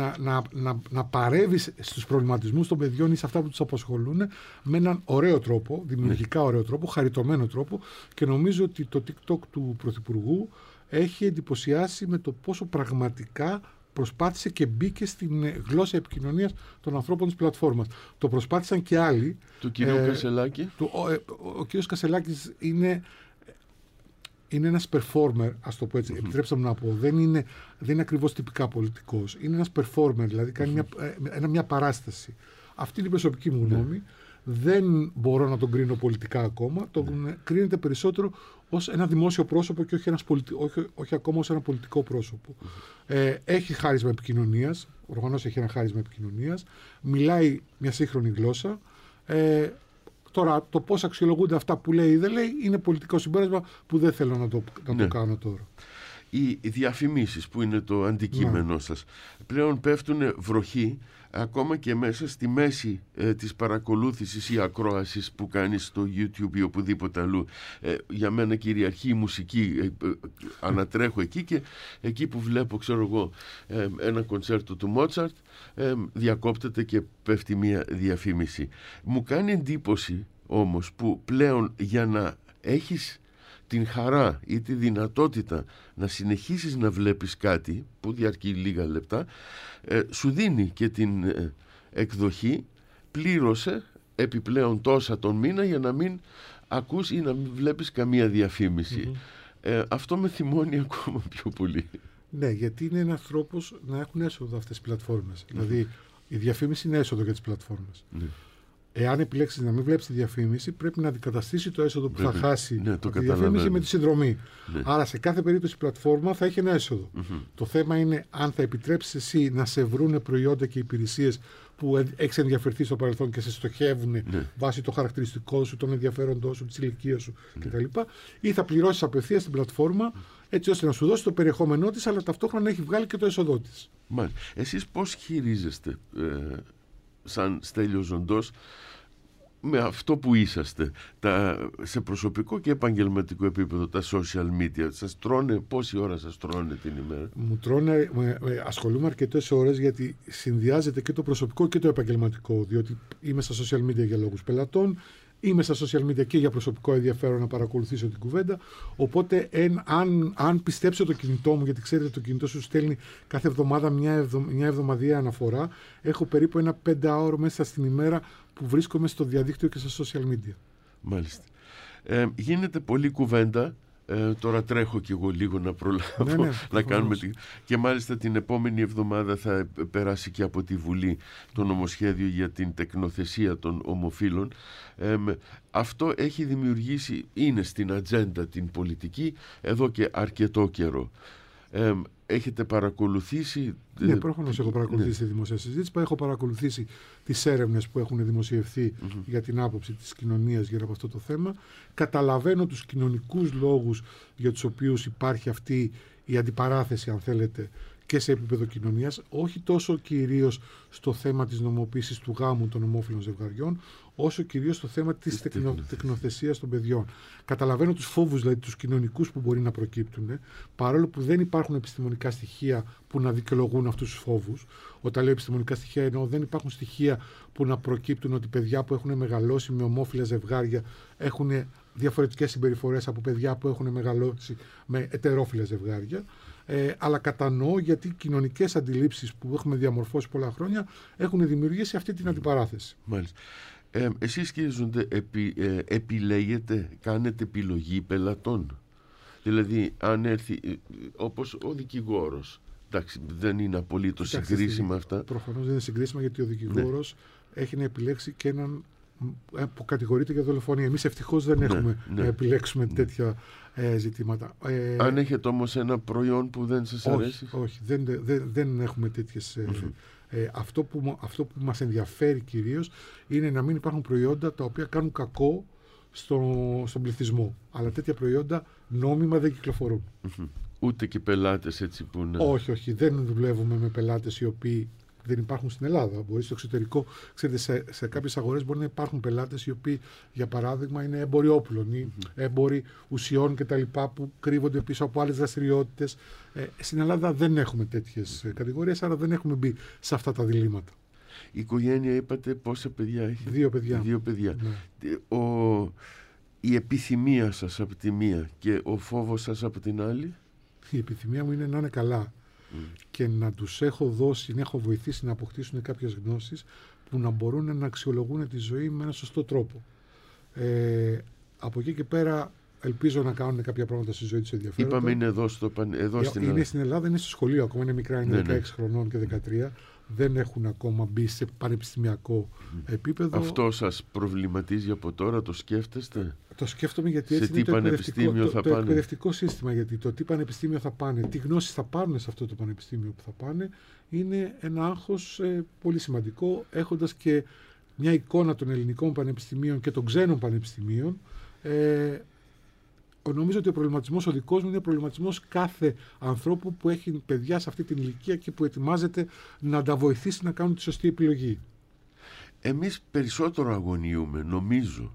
να παρεύεις στους προβληματισμούς των παιδιών ή σε αυτά που τους απασχολούν με έναν ωραίο τρόπο, δημιουργικά ωραίο τρόπο, χαριτωμένο τρόπο, και νομίζω ότι το TikTok του Πρωθυπουργού έχει εντυπωσιάσει με το πόσο πραγματικά προσπάθησε και μπήκε στην γλώσσα επικοινωνίας των ανθρώπων της πλατφόρμας. Το προσπάθησαν και άλλοι.
Του κυρίου Κασελάκη.
Ο κύριος Κασελάκης είναι ένας performer, ας το πω έτσι, επιτρέψτε μου να πω. Δεν είναι ακριβώς τυπικά πολιτικός. Είναι ένας performer, δηλαδή κάνει μια παράσταση. Αυτή είναι η προσωπική μου γνώμη. Δεν μπορώ να τον κρίνω πολιτικά ακόμα. Τον κρίνεται περισσότερο ως ένα δημόσιο πρόσωπο και όχι ακόμα ως ένα πολιτικό πρόσωπο. Έχει χάρισμα επικοινωνίας. Ο Ρουχανός έχει ένα χάρισμα επικοινωνίας. Μιλάει μια σύγχρονη γλώσσα. Τώρα, το πώς αξιολογούνται αυτά που λέει ή δεν λέει είναι πολιτικό συμπέρασμα που δεν θέλω να το κάνω τώρα.
Οι διαφημίσεις που είναι το αντικείμενό σας πλέον πέφτουν βροχή ακόμα και μέσα στη μέση της παρακολούθησης ή ακρόασης που κάνεις στο YouTube ή οπουδήποτε αλλού. Για μένα κυριαρχεί η μουσική, ανατρέχω εκεί, και εκεί που βλέπω, ξέρω εγώ, ένα κονσέρτο του Μότσαρτ, διακόπτεται και πέφτει μια διαφήμιση. Μου κάνει εντύπωση όμως που πλέον, για να έχεις την χαρά ή τη δυνατότητα να συνεχίσεις να βλέπεις κάτι που διαρκεί λίγα λεπτά, σου δίνει και την εκδοχή πλήρωσε επιπλέον τόσα τον μήνα για να μην ακούς ή να μην βλέπεις καμία διαφήμιση. Αυτό με θυμώνει ακόμα πιο πολύ.
Ναι, γιατί είναι ένας τρόπος να έχουν έσοδο αυτές οι πλατφόρμες. Δηλαδή η διαφήμιση είναι έσοδο για τις πλατφόρμες. Εάν επιλέξεις να μην βλέπεις τη διαφήμιση, πρέπει να αντικαταστήσει το έσοδο που θα χάσει από τη διαφήμιση με τη συνδρομή. Άρα σε κάθε περίπτωση η πλατφόρμα θα έχει ένα έσοδο. Το θέμα είναι αν θα επιτρέψεις εσύ να σε βρούνε προϊόντα και υπηρεσίες που έχεις ενδιαφερθεί στο παρελθόν και σε στοχεύουν βάσει το χαρακτηριστικό σου, τον ενδιαφέροντό σου, της ηλικίας σου κτλ. Ή θα πληρώσεις απευθείας την πλατφόρμα έτσι ώστε να σου δώσει το περιεχόμενό της, αλλά ταυτόχρονα έχει βγάλει και το έσοδό της.
Εσείς πώς χειρίζεστε σαν Στέλιος Ζοντός με αυτό που είσαστε, σε προσωπικό και επαγγελματικό επίπεδο, τα social media, σας τρώνε, πόση ώρα σας τρώνε την ημέρα?
Μου τρώνε, ασχολούμαι αρκετές ώρες, γιατί συνδυάζεται και το προσωπικό και το επαγγελματικό, διότι είμαι στα social media για λόγους πελατών, είμαι στα social media και για προσωπικό ενδιαφέρον να παρακολουθήσω την κουβέντα. Οπότε, αν πιστέψω το κινητό μου, γιατί ξέρετε το κινητό σου στέλνει κάθε εβδομάδα μια εβδομαδιαία αναφορά, έχω περίπου ένα 5ωρο μέσα στην ημέρα που βρίσκομαι στο διαδίκτυο και στα social media.
Μάλιστα. Γίνεται πολλή κουβέντα. Τώρα τρέχω κι εγώ λίγο να προλάβω να κάνουμε και μάλιστα την επόμενη εβδομάδα θα περάσει και από τη Βουλή το νομοσχέδιο για την τεκνοθεσία των ομοφύλων. Αυτό έχει δημιουργήσει, είναι στην ατζέντα την πολιτική εδώ και αρκετό καιρό. Έχετε παρακολουθήσει?
Ναι, προφανώς έχω παρακολουθήσει τη δημοσία συζήτηση. Έχω παρακολουθήσει τις έρευνες που έχουν δημοσιευθεί για την άποψη της κοινωνίας γύρω από αυτό το θέμα. Καταλαβαίνω τους κοινωνικούς λόγους για τους οποίους υπάρχει αυτή η αντιπαράθεση, αν θέλετε, και σε επίπεδο κοινωνίας, όχι τόσο κυρίως στο θέμα της νομοποίησης του γάμου των ομόφυλων ζευγαριών, όσο κυρίως στο θέμα της τεκνοθεσίας των παιδιών. Καταλαβαίνω τους φόβους, δηλαδή τους κοινωνικούς που μπορεί να προκύπτουν, παρόλο που δεν υπάρχουν επιστημονικά στοιχεία που να δικαιολογούν αυτούς τους φόβους. Όταν λέω επιστημονικά στοιχεία, εννοώ δεν υπάρχουν στοιχεία που να προκύπτουν ότι παιδιά που έχουν μεγαλώσει με ομόφυλα ζευγάρια έχουν διαφορετικές συμπεριφορές από παιδιά που έχουν μεγαλώσει με ετερόφυλα ζευγάρια. Αλλά κατανοώ γιατί οι κοινωνικές αντιλήψεις που έχουμε διαμορφώσει πολλά χρόνια έχουν δημιουργήσει αυτή την αντιπαράθεση.
Μάλιστα. Εσείς, κύριε Ζούντε, επιλέγετε, κάνετε επιλογή πελατών? Δηλαδή, αν έρθει όπως ο δικηγόρος, εντάξει, δεν είναι απολύτως συγκρίσιμα αυτά.
Προφανώς δεν είναι συγκρίσιμα, γιατί ο δικηγόρος έχει να επιλέξει και έναν που κατηγορείται για δολοφονία. Εμείς ευτυχώς δεν έχουμε να επιλέξουμε τέτοια ζητήματα.
Αν έχετε όμως ένα προϊόν που δεν σας αρέσει?
Όχι, δεν έχουμε τέτοιες... Αυτό που μας ενδιαφέρει κυρίως είναι να μην υπάρχουν προϊόντα τα οποία κάνουν κακό στον πληθυσμό. Αλλά τέτοια προϊόντα νόμιμα δεν κυκλοφορούν.
Ούτε και πελάτες έτσι που είναι...
Όχι. Δεν δουλεύουμε με πελάτες οι οποίοι δεν υπάρχουν στην Ελλάδα. Μπορεί στο εξωτερικό, ξέρετε, σε κάποιες αγορές μπορεί να υπάρχουν πελάτες οι οποίοι, για παράδειγμα, είναι έμποροι όπλων ή έμποροι ουσιών κτλ. Που κρύβονται πίσω από άλλες δραστηριότητες. Στην Ελλάδα δεν έχουμε τέτοιες κατηγορίες, άρα δεν έχουμε μπει σε αυτά τα διλήμματα.
Η οικογένεια, είπατε, πόσα παιδιά έχει?
2 παιδιά.
2 παιδιά.
Ναι.
Η επιθυμία σας από τη μία και ο φόβος σας από την άλλη?
Η επιθυμία μου είναι να είναι καλά και να τους έχω δώσει, να έχω βοηθήσει να αποκτήσουν κάποιες γνώσεις που να μπορούν να αξιολογούν τη ζωή με έναν σωστό τρόπο. Από εκεί και πέρα ελπίζω να κάνουν κάποια πράγματα στη ζωή τους ενδιαφέροντα.
Είπαμε είναι εδώ στην Ελλάδα.
Είναι στην Ελλάδα, είναι στο σχολείο ακόμα, είναι μικρά, είναι 16 χρονών και 13. Δεν έχουν ακόμα μπει σε πανεπιστημιακό επίπεδο.
Αυτό σας προβληματίζει από τώρα, το σκέφτεστε?
Το σκέφτομαι, γιατί έτσι είναι το εκπαιδευτικό σύστημα. Γιατί το τι πανεπιστήμιο θα πάνε, τι γνώσεις θα πάρουν σε αυτό το πανεπιστήμιο που θα πάνε, είναι ένα άγχος πολύ σημαντικό, έχοντας και μια εικόνα των ελληνικών πανεπιστημίων και των ξένων πανεπιστημίων. Νομίζω ότι ο προβληματισμός ο δικός μου είναι ο προβληματισμός κάθε ανθρώπου που έχει παιδιά σε αυτή την ηλικία και που ετοιμάζεται να τα βοηθήσει να κάνουν τη σωστή επιλογή.
Εμείς περισσότερο αγωνιούμε, νομίζω,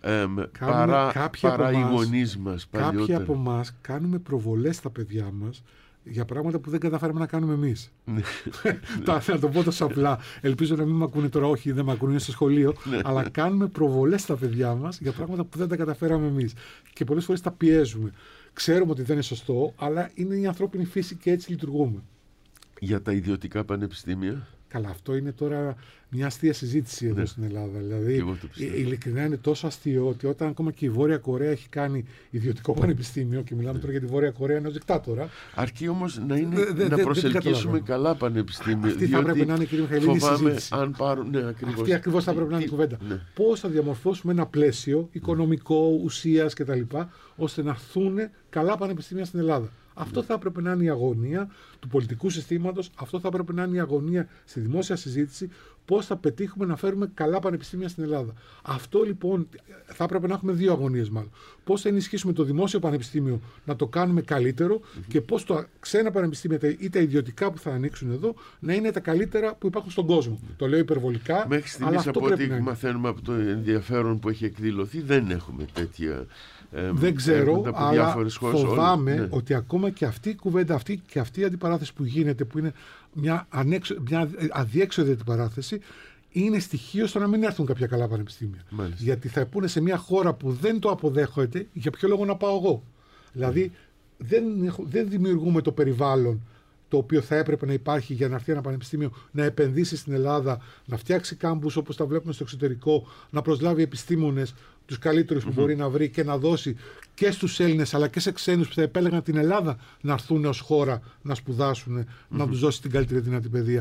παρά οι γονείς μας παλιότερα.
Κάποιοι από εμάς κάνουμε προβολές στα παιδιά μας για πράγματα που δεν καταφέραμε να κάνουμε εμείς. Να το πω τόσο απλά. Ελπίζω να μην με ακούνε τώρα, όχι, δεν με ακούνε, είναι στο σχολείο. Αλλά κάνουμε προβολές στα παιδιά μας για πράγματα που δεν τα καταφέραμε εμείς. Και πολλές φορές τα πιέζουμε. Ξέρουμε ότι δεν είναι σωστό, αλλά είναι η ανθρώπινη φύση και έτσι λειτουργούμε.
Για τα ιδιωτικά πανεπιστήμια?
Καλά, αυτό είναι τώρα μια αστεία συζήτηση εδώ στην Ελλάδα. Δηλαδή, ειλικρινά είναι τόσο αστείο ότι όταν ακόμα και η Βόρεια Κορέα έχει κάνει ιδιωτικό πανεπιστήμιο, και μιλάμε τώρα για τη Βόρεια Κορέα ενός δικτάτορα.
Αρκεί όμως να προσελκύσουμε καλά πανεπιστήμια.
Αυτή θα πρέπει να είναι, κύριε Μιχαηλίδη, συζήτηση.
Αν πάρουν,
αυτή ακριβώς θα πρέπει να είναι η κουβέντα. Πώς θα διαμορφώσουμε ένα πλαίσιο οικονομικό, ουσίας κτλ., ώστε να έρθουν καλά πανεπιστήμια στην Ελλάδα. Αυτό θα έπρεπε να είναι η αγωνία του πολιτικού συστήματος, αυτό θα έπρεπε να είναι η αγωνία στη δημόσια συζήτηση. πώς θα πετύχουμε να φέρουμε καλά πανεπιστήμια στην Ελλάδα. Αυτό λοιπόν θα έπρεπε να έχουμε δύο αγωνίες μάλλον. Πώς θα ενισχύσουμε το δημόσιο πανεπιστήμιο να το κάνουμε καλύτερο και πώς τα ξένα πανεπιστήμια ή τα ιδιωτικά που θα ανοίξουν εδώ να είναι τα καλύτερα που υπάρχουν στον κόσμο. Το λέω υπερβολικά.
Μέχρι στιγμής, από ό,τι μαθαίνουμε από το ενδιαφέρον που έχει εκδηλωθεί, δεν έχουμε τέτοια.
Δεν ξέρω, αλλά φοβάμαι ότι ακόμα και αυτή η κουβέντα, και αυτή η αντιπαράθεση που γίνεται, που είναι μια αδιέξοδη αντιπαράθεση, είναι στοιχείο στο να μην έρθουν κάποια καλά πανεπιστήμια.
Μάλιστα.
Γιατί θα πούνε σε μια χώρα που δεν το αποδέχεται, για ποιο λόγο να πάω εγώ. Δηλαδή, δεν δημιουργούμε το περιβάλλον το οποίο θα έπρεπε να υπάρχει για να έρθει ένα πανεπιστήμιο να επενδύσει στην Ελλάδα, να φτιάξει κάμπους όπως τα βλέπουμε στο εξωτερικό, να προσλάβει επιστήμονες, τους καλύτερους που μπορεί να βρει και να δώσει και στους Έλληνες αλλά και σε ξένους που θα επέλεγαν την Ελλάδα να έρθουν ως χώρα να σπουδάσουν, να τους δώσει την καλύτερη δυνατή παιδεία.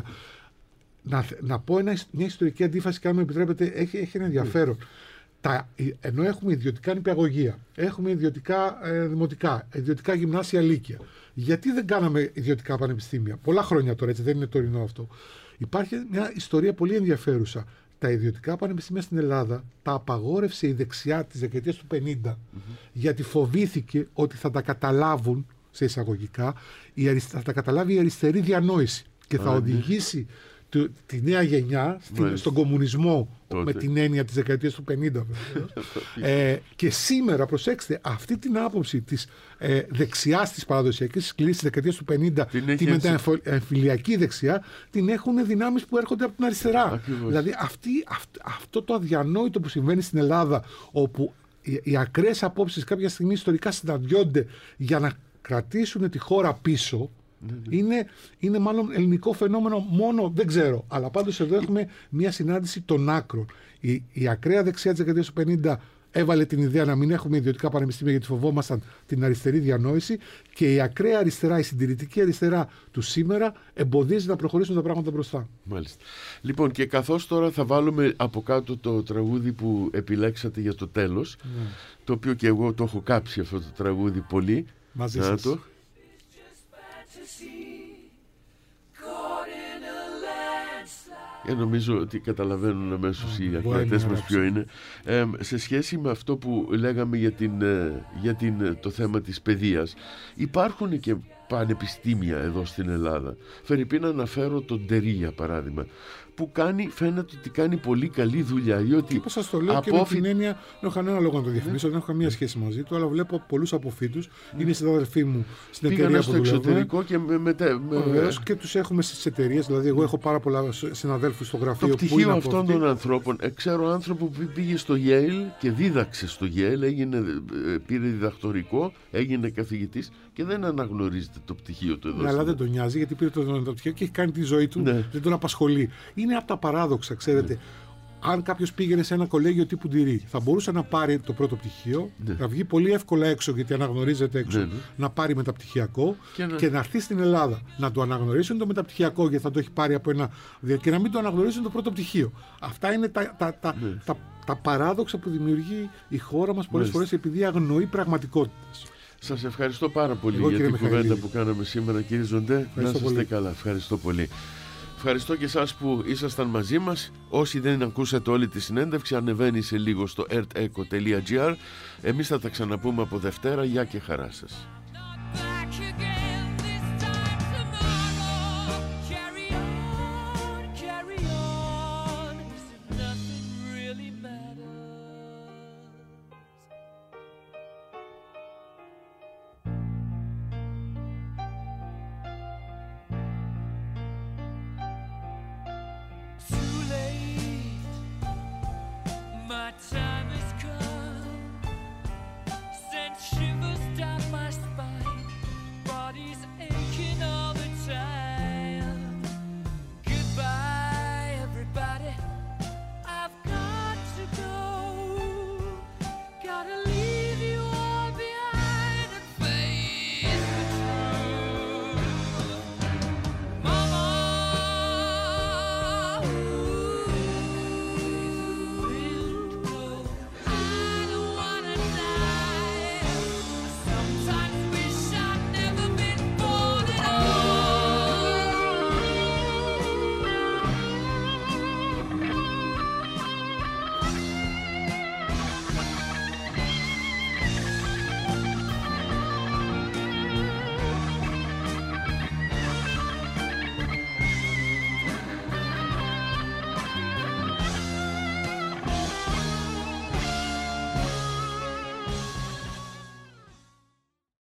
Να πω μια ιστορική αντίφαση, και αν μου επιτρέπετε, έχει ένα ενδιαφέρον. Ενώ έχουμε ιδιωτικά νηπιαγωγεία, έχουμε ιδιωτικά δημοτικά, ιδιωτικά γυμνάσια, λύκεια. Γιατί δεν κάναμε ιδιωτικά πανεπιστήμια? Πολλά χρόνια τώρα, έτσι, δεν είναι τωρινό αυτό. Υπάρχει μια ιστορία πολύ ενδιαφέρουσα. Τα ιδιωτικά πανεπιστήμια στην Ελλάδα τα απαγόρευσε η δεξιά της δεκαετίας του 50, γιατί φοβήθηκε ότι θα τα καταλάβουν, σε εισαγωγικά, θα τα καταλάβει η αριστερή διανόηση και θα οδηγήσει τη νέα γενιά στον κομμουνισμό, με την έννοια της δεκαετίας του 50. Και σήμερα, προσέξτε, αυτή την άποψη της δεξιάς, της παραδοσιακής σκληρής της δεκαετίας του 50, τη μεταεμφυλιακή δεξιά, την έχουν δυνάμεις που έρχονται από την αριστερά.
Ακριβώς.
Δηλαδή αυτό το αδιανόητο που συμβαίνει στην Ελλάδα, όπου οι ακραίες απόψεις κάποια στιγμή ιστορικά συναντιόνται για να κρατήσουν τη χώρα πίσω, είναι μάλλον ελληνικό φαινόμενο μόνο, δεν ξέρω. Αλλά πάντως εδώ έχουμε μια συνάντηση των άκρων. Η ακραία δεξιά της δεκαετίας του 50 έβαλε την ιδέα να μην έχουμε ιδιωτικά πανεπιστήμια γιατί φοβόμασταν την αριστερή διανόηση, και η ακραία αριστερά, η συντηρητική αριστερά του σήμερα εμποδίζει να προχωρήσουν τα πράγματα μπροστά.
Μάλιστα. Λοιπόν, και καθώς τώρα θα βάλουμε από κάτω το τραγούδι που επιλέξατε για το τέλος, το οποίο και εγώ το έχω κάψει αυτό το τραγούδι πολύ.
Μαζί σας.
Νομίζω ότι καταλαβαίνουν αμέσως οι ακροατές μας ποιο είναι. Σε σχέση με αυτό που λέγαμε για το θέμα της παιδείας, υπάρχουν και πανεπιστήμια εδώ στην Ελλάδα. Φερρυπίν να αναφέρω τον Τερί για παράδειγμα, που φαίνεται ότι κάνει πολύ καλή δουλειά.
Και πώς σας το λέω, και με την έννοια, δεν έχω κανένα λόγο να το διαφημίσω, δεν έχω καμία σχέση μαζί του, αλλά βλέπω πολλούς αποφύτους, είναι συναδελφοί μου στην εταιρεία που δουλεύουμε.
Στο εξωτερικό και
βεβαίως, και τους έχουμε στις εταιρείες, δηλαδή εγώ έχω πάρα πολλά συναδέλφους στο γραφείο.
Το πτυχίο αυτών των ανθρώπων, ξέρω άνθρωπο που πήγε στο Yale και δίδαξε στο Yale, πήρε διδακτορικό, έγινε καθηγητής και δεν αναγνωρίζεται το πτυχίο του εδώ.
Αλλά δεν τον νοιάζει, γιατί πήρε το πτυχίο και έχει κάνει τη ζωή του, δεν τον απασχολεί. Είναι από τα παράδοξα, ξέρετε. Αν κάποιος πήγαινε σε ένα κολέγιο τύπου Τερί, θα μπορούσε να πάρει το πρώτο πτυχίο, να βγει πολύ εύκολα έξω, γιατί αναγνωρίζεται έξω, να πάρει μεταπτυχιακό και να έρθει στην Ελλάδα. Να το αναγνωρίσουν το μεταπτυχιακό, γιατί θα το έχει πάρει από ένα. Και να μην το αναγνωρίσουν το πρώτο πτυχίο. Αυτά είναι τα παράδοξα που δημιουργεί η χώρα μας πολλές φορές, επειδή αγνοεί πραγματικότητες.
Σας ευχαριστώ πάρα πολύ για την κουβέντα που κάναμε σήμερα, κύριε Ζοντέ. Να είστε καλά. Ευχαριστώ πολύ. Ευχαριστώ και εσάς που ήσασταν μαζί μας. Όσοι δεν ακούσατε όλη τη συνέντευξη, ανεβαίνει σε λίγο στο erteco.gr. Εμείς θα τα ξαναπούμε από Δευτέρα. Γεια και χαρά σας.